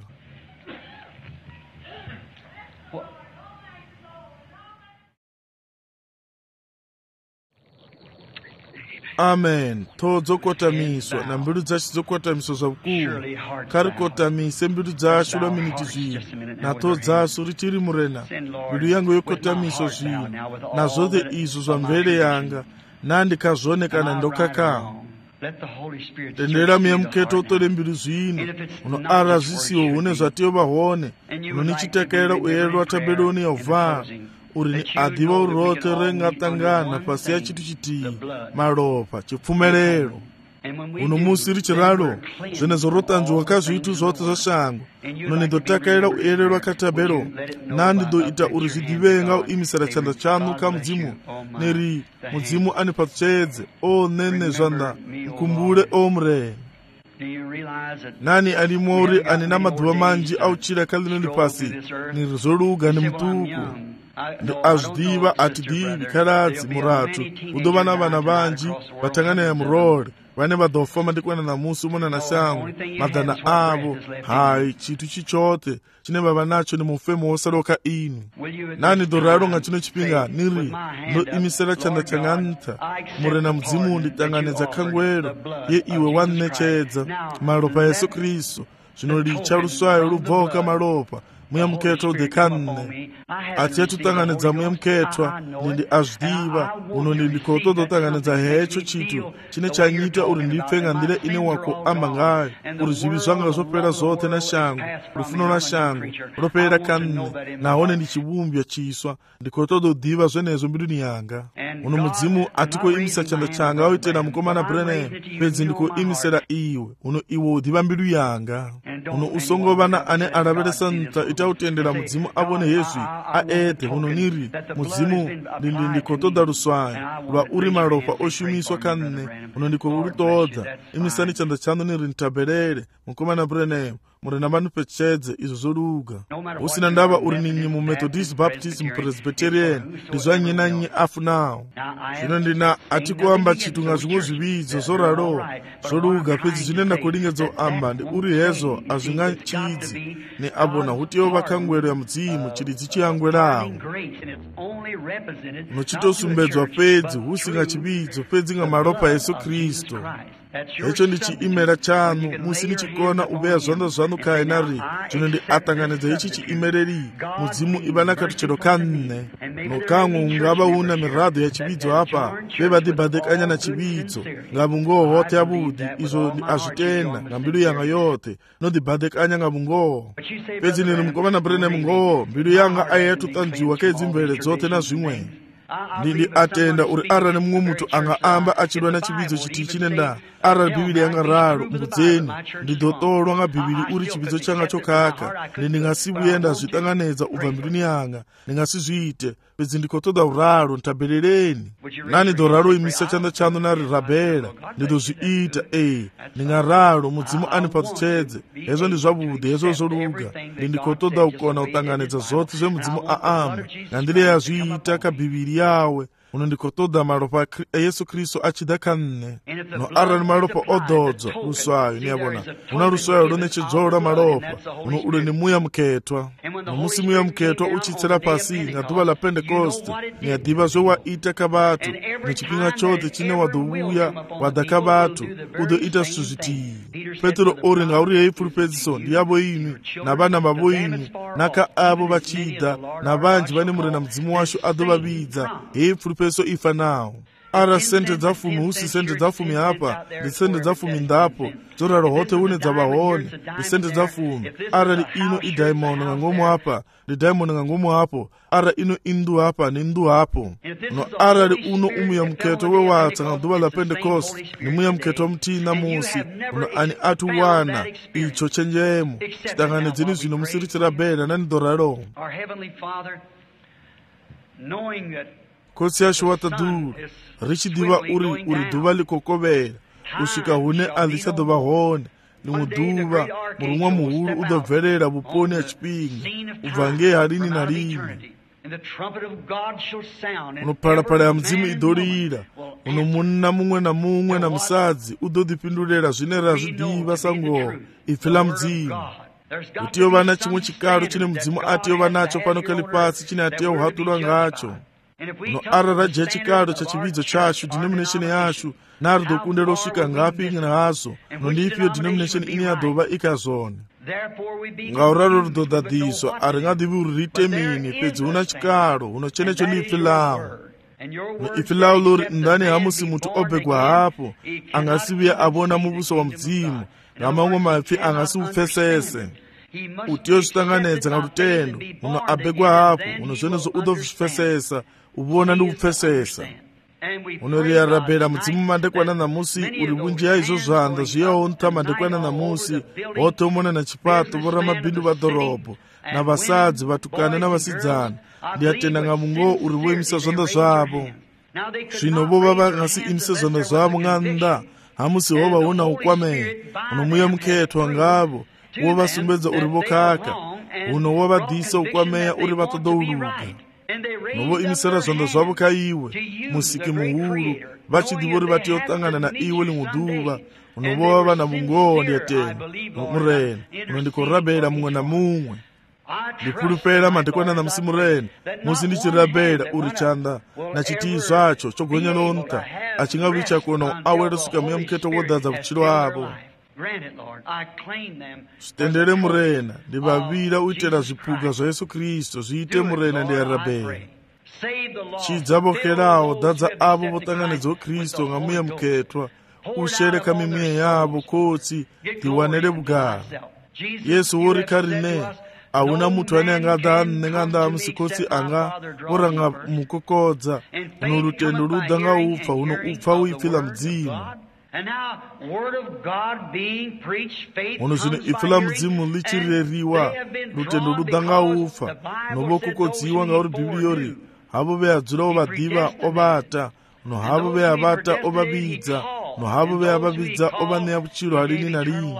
amen to dzokotamiswa na mbiru dzacho dzokotamiswa zvakukuru kari kotamise mbiru dzashu lwa miniti zvino nato dzasu richiri murena mbiru yangu yokotamiswa zvino nazvose izvo zvamvere yanga nandikazvonekana ndokakawa tendera muyemuketo utore mbiru zvino unoarazisiwo hune zvatiyovahone unonichitekerera uyero watabedoni yauvhara uri ni adhiva urote rengatangana pasi ya chitu chitii maropa chipfumerero uno musi richiraro zvenezo rotanzwa kazvitu zvote zvashango unonidotakerera uyerero wakatabero nandidoita uri zvidivenga uimisira chanda chanu kamudzimu neri mudzimu ani patsedze o nene zvanda mkumbure o mureni nani alimori ani namadhuva manji auchira kalinoni pasi nirizoluga ni mutuku ndi azvidiva atidivi karadzi muratu udova na vana vanji vatangana ya murori vane vadhofamba ndikwana namusi umona na shangu madhana avo hai chitu chichote chine vava nacho ni mufemo wosaloka ini nani doraro nga chino chipinga niri ndoimisira chanda changanta murena mudzimu nditanganedza kangwero ye iwe wanechedza maropa yesu kristu zvinolicha ruswayo rubvoka maropa muyamuketwa udekanne ati yatutanganedza muyamuketwa nindi azvidiva uno ndindikotodotanganedza hecho chitu chine chanyita uri ndipfenga ndile ine wako amba ngayo uri zvivi zvanga zvopera zote na shangu rufuno na shangu ropera kanne naone ndichivumbya chiswa ndikotododiva zvenezo mbiruni yanga uno mudzimu atikoimisa chanda changa auitena mukomana Branham pedzi ndikoimisira iwe uno iwe udiva mbiru yanga uno usongovana ane araveresa nta itautendera mudzimu avone yezvi aete uno niri mudzimu ndikotoda ruswayo lwa uri maropa oshumiswa kanne uno ndiko urutodza imisani chanda chanu niri ntaberere mukomana Branham murena vanu pechedze izvo zoluga usina ndava uri ninyi mumethodist baptist mupresbyterian ndizvanyinanyi afunawo zvino ndina atikuamba chitu nga zvimwe zvividzo zoraro zoluga pedzi zvinenda kulingedzo amba ndi uri hezo hazvingachidzi ne abona hutiyo vakangwero ya mudzimu chiridzi chiyangwerawo nochitosumbedzwa pedzi husinga chividzo pedzi nga maropa yesu kristu hecho ndichiimera chanu musi nichikona uveya zvanda zvanu kainari zvino ndi atanganedza ichi chiimereri mudzimu ivana katuchero kanne nokamwe ungava una miradho ya chividzo apa vevadibhadhekanya na chividzo ngavungoho hote yavudi izvo azvitenda nga mbilu yanga yote nodibhadhekanya ngavungoho pedzi niri mukomana Branham ngoho mbilu yanga ayetutanzwiwa kedzimvere dzote na zvimwe ndindi atenda uri arane mumwe mutu anga amba achidwa na chividzo chiti chine nda arali biviri yanga ralo mbudzeni ndidotolwa nga biviri uri chipidzo changa chokaka ndingasivyenda zvitanganedza ubva mbiluni yanga ndingasizviite pedzi ndikotoda uralo ntabeleleni nani doralo imisa chanda chano nari rabela ndidozviita ndingaralo mudzimu anipatutsedze hezvo ndi zvavudi hezvo zvoluga ndikotoda ukona utanganedza zvose zvemudzimu aamba ngandile yazviita kabhiviri yawe unondikotoda malopa Yesu Kristo achida kanne no arani malopa ododzo ruswayo niyabona una ruswayo lonechedzora malopa uno ule ni muya muketwa nomusi muya muketwa uchitsera pasi ngaduva la Pentecost niyadiva zvowaita kabatu nechipinga chodze chine wadouya wadaka batu udoita zvizvitiyi Petro ori ngauri yeipfurupedziswa ndiyavo imi navana vavo imi naka avo vachida navanji vane murena mudzimu washo adovavidza yeipfurupeso ifa nawo ara sente dzafumi husi sente dzafumi hapa ndi sente dzafumi ndapo dzoraro hote une dzavahone ndi sente dzafumi ara li ino idaimoni ngangomu hapa ndi daimoni ngangomu hapo ara ino indu hapa ni ndu hapo no ara li uno umuya mketo wewatsa ngaduva la Pentecost ni muya mketo mtina musi uno ani atu wana icho chenjemo chitangane dzini zvino musirichira bela nani doraro kotsi yasho wataduru richidiva uri duva likokovera kusvika hune alichadova hone nimuduva murumwa muhuru udobverera vuponi yachipinga ubva ngeharini narimwe unophalaphala ya mudzimu idolira unomunna mumwe na mumwe na musadzi udodipindulira zvine razvidiva sangovo ife la mudzimu kuti yova na chimwe chikalo chine mudzimu ati yova nacho pano kali pasi chine ati yauhatulwa ngacho no arara je chikalo cha chividzo chacho denomination yacho nari dokunde rosvika ngapi nazo nondipiyo denomination ini yadova ikazona ngauraro rudodadhiswa aringadivi uritemini pedzi una chikalo unochenecho ni ifi lawo ifi lawo lori ndani hamusi mutu obegwa hapo angasiviya avona mubuso wa mudzimu ngamamwe mapfi angasiupfesese utiyozvitanganedza ngarutendo uno abegwa hapo uno zvenezo udozvipfesesa uvona ndi kupfesesa unoriyarabhera mudzimu mandekwana namusi uri bunjiya izvo zvanda zviyaonta mandekwana namusi hotomona na chipato vora mabhindu vadhorobho na vasadzi vatukane na vasidzana ndiyatenda ngamungo uri voimisa zvanda zvavo zvino vova vangasi imise zvanda zvavo ng'anda hamusi hovaona ukwamena unomuya muketwa ngavo wovasumbedza uri vokaka uno wovadhisa ukwameya uri vatodouluka novo imisera zvanda zvavo kaiwe musiki muhuru vachidivori vatiyotangana na iwe limuduva unovova vana mungoho ndiyatenda murena unondikorabhera mumwe na mumwe ndipulupera mandekwana na musi murena musi ndichirabhera uri chanda na chitii zvacho chogonya lonta achingavicha kuona awerosvika muya muketo wodhadza kuchiro avo zvitendere murena ndivavira uitera zvipuga zvayesu Kristu zviite murena ndiyarabhera chidzavokerawo dhadza avo votanganedza Kristu ngamuya muketwa ushereka mimwe yavo kotsi ndiwanere bugaro Yesu wori karine auna mutu ane angadhanne nganda musikotsi anga voranga mukokodza uno rutendo rudanga upfa uno upfa uipfila mudzimu uno zvino ifi la mudzimu lichireriwa rutendo rudanga upfa novokokodziwa ngauri bhibhiyori havo veyadzurawo vadhiva ovata no havo veyavata ovavidza no havo veyavavidza ovaneya vuchiro harini narimwe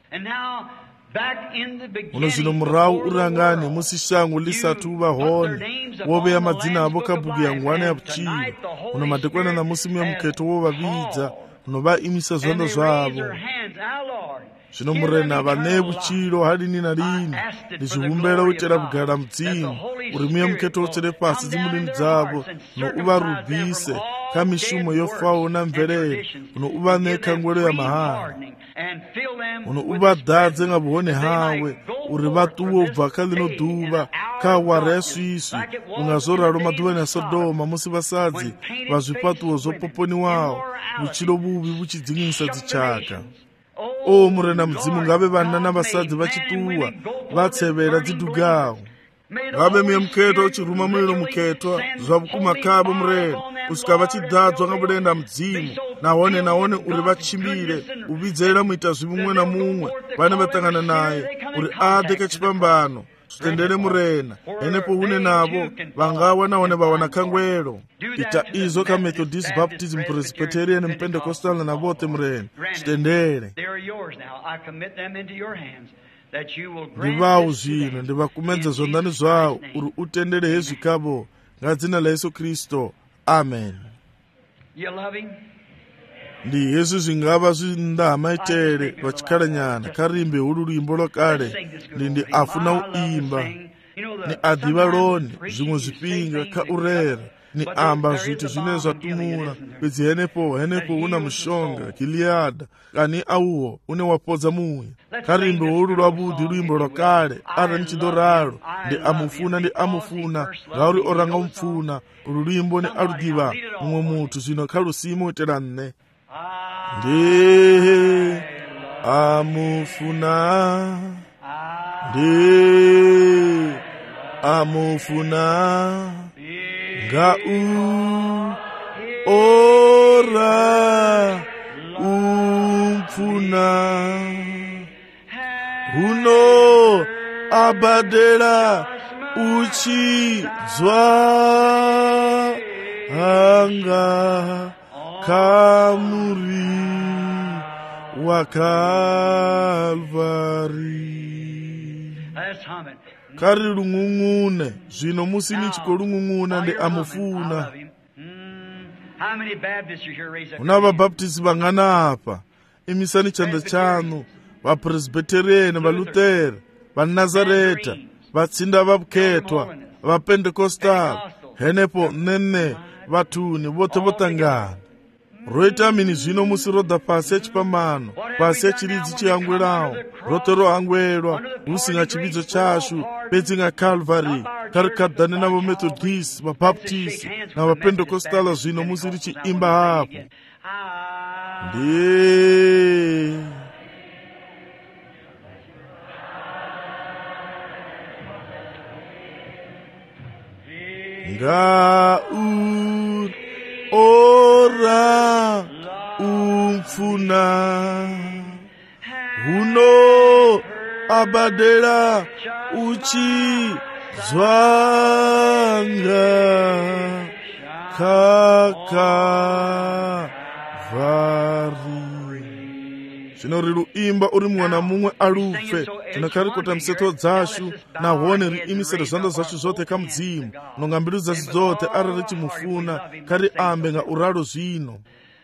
uno zvino murau urangane musi shango lisatu vahone woveya madzina avo kabhuku ya ngwana ya vuchiro uno madekwana na musi muya muketo wovavidza unovaimisa zvanda zvavo zvino murena vane vuchiro harini narini ndizvihumbera uitera kugara mudzimu uri muya muketo wotsere pasi dzimudini dzavo nouvarubhise kamishumo yofawo namverere unouvaneka ngwero ya mahara unouvadhadze ngavuhone hawe uri vatuwo bva kalino dhuva kawara yasvisvi ungazoraro madhuvani asodoma musi vasadzi vazvipatuwo zvopoponiwawo vuchiro vuvi vuchidzingisa dzichaka o murena mudzimu ngave vana navasadzi vachituwa vatsevera dzidhugawo ngave muya muketwa uchiruma muliro muketwa zvavukuma kavo murena kusvika vachidhadzwa ngavurenda mudzimu naone uri vachimbire uvidzera muita zvimumwe na mumwe vane vatangana naye uri ade kachipambano zvitendere murena enepo une navo vangawa naone vawana kangwero ita izo ka Methodist Baptist Presbyterian Pentecostal na vote murena zvitendere ndivawo zvino ndivakumedza zvondani zvawo uri utendere hezvikavo ngadzina la Yesu Kristo amen. Ndi Yesu zvingava zvindamaitere vachikhalanyana karimbe ululimbo lwakale ndi afuna uimba ni adiva loni zvimwe zvipinga ka urera ni amba zviti zvine zvatumula pedzi henepo una mushonga Gileada kani auwo une wapodza muya karimbe ulu lwabudi luimbo lwakale ara nchidoralo ndi amufuna ngauri oranga umfuna ululimbo ni aludiva mumwe mutu zvino khalusimo uteranne ndi amufuna nga ora umfuna uno abadela uchidzwa anga kamuri wa Kalvari kari lung'ung'une zvino musini chikolung'ung'una ndi amufuna. Una vabaptisti vangana apa imisani chanda chanu vapresbyterian valutera vanazareta vatsinda vabuketwa vapendekostal henepo nene vatuni vote votangana roita mini zvino musi roda pasi yachipambano pasi yachiridzi chiyangwelawo roto roangwelwa usinga chividzo chashu pedzinga Calvary karikadhane navo Methodist vabaptist na vapendekostala zvino musi richiimba hapo ndi nga ora umfuna uno abadela uchidzwanga Kalvari zvino riluimba uri mwana mumwe alufe tinakarikota miseto dzashu nahone riimisire zvanda zvacho zvote kamudzimu nonga mbiru dzasi dzote ari richimufuna kari ambe nga uralo zvino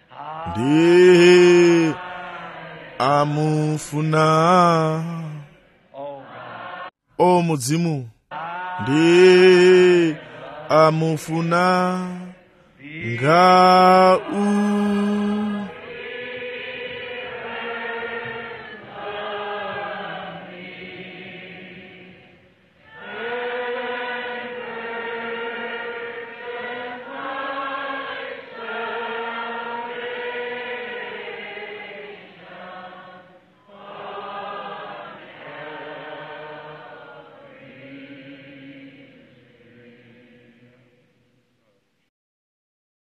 ndi amufuna o mudzimu ndi amufuna nga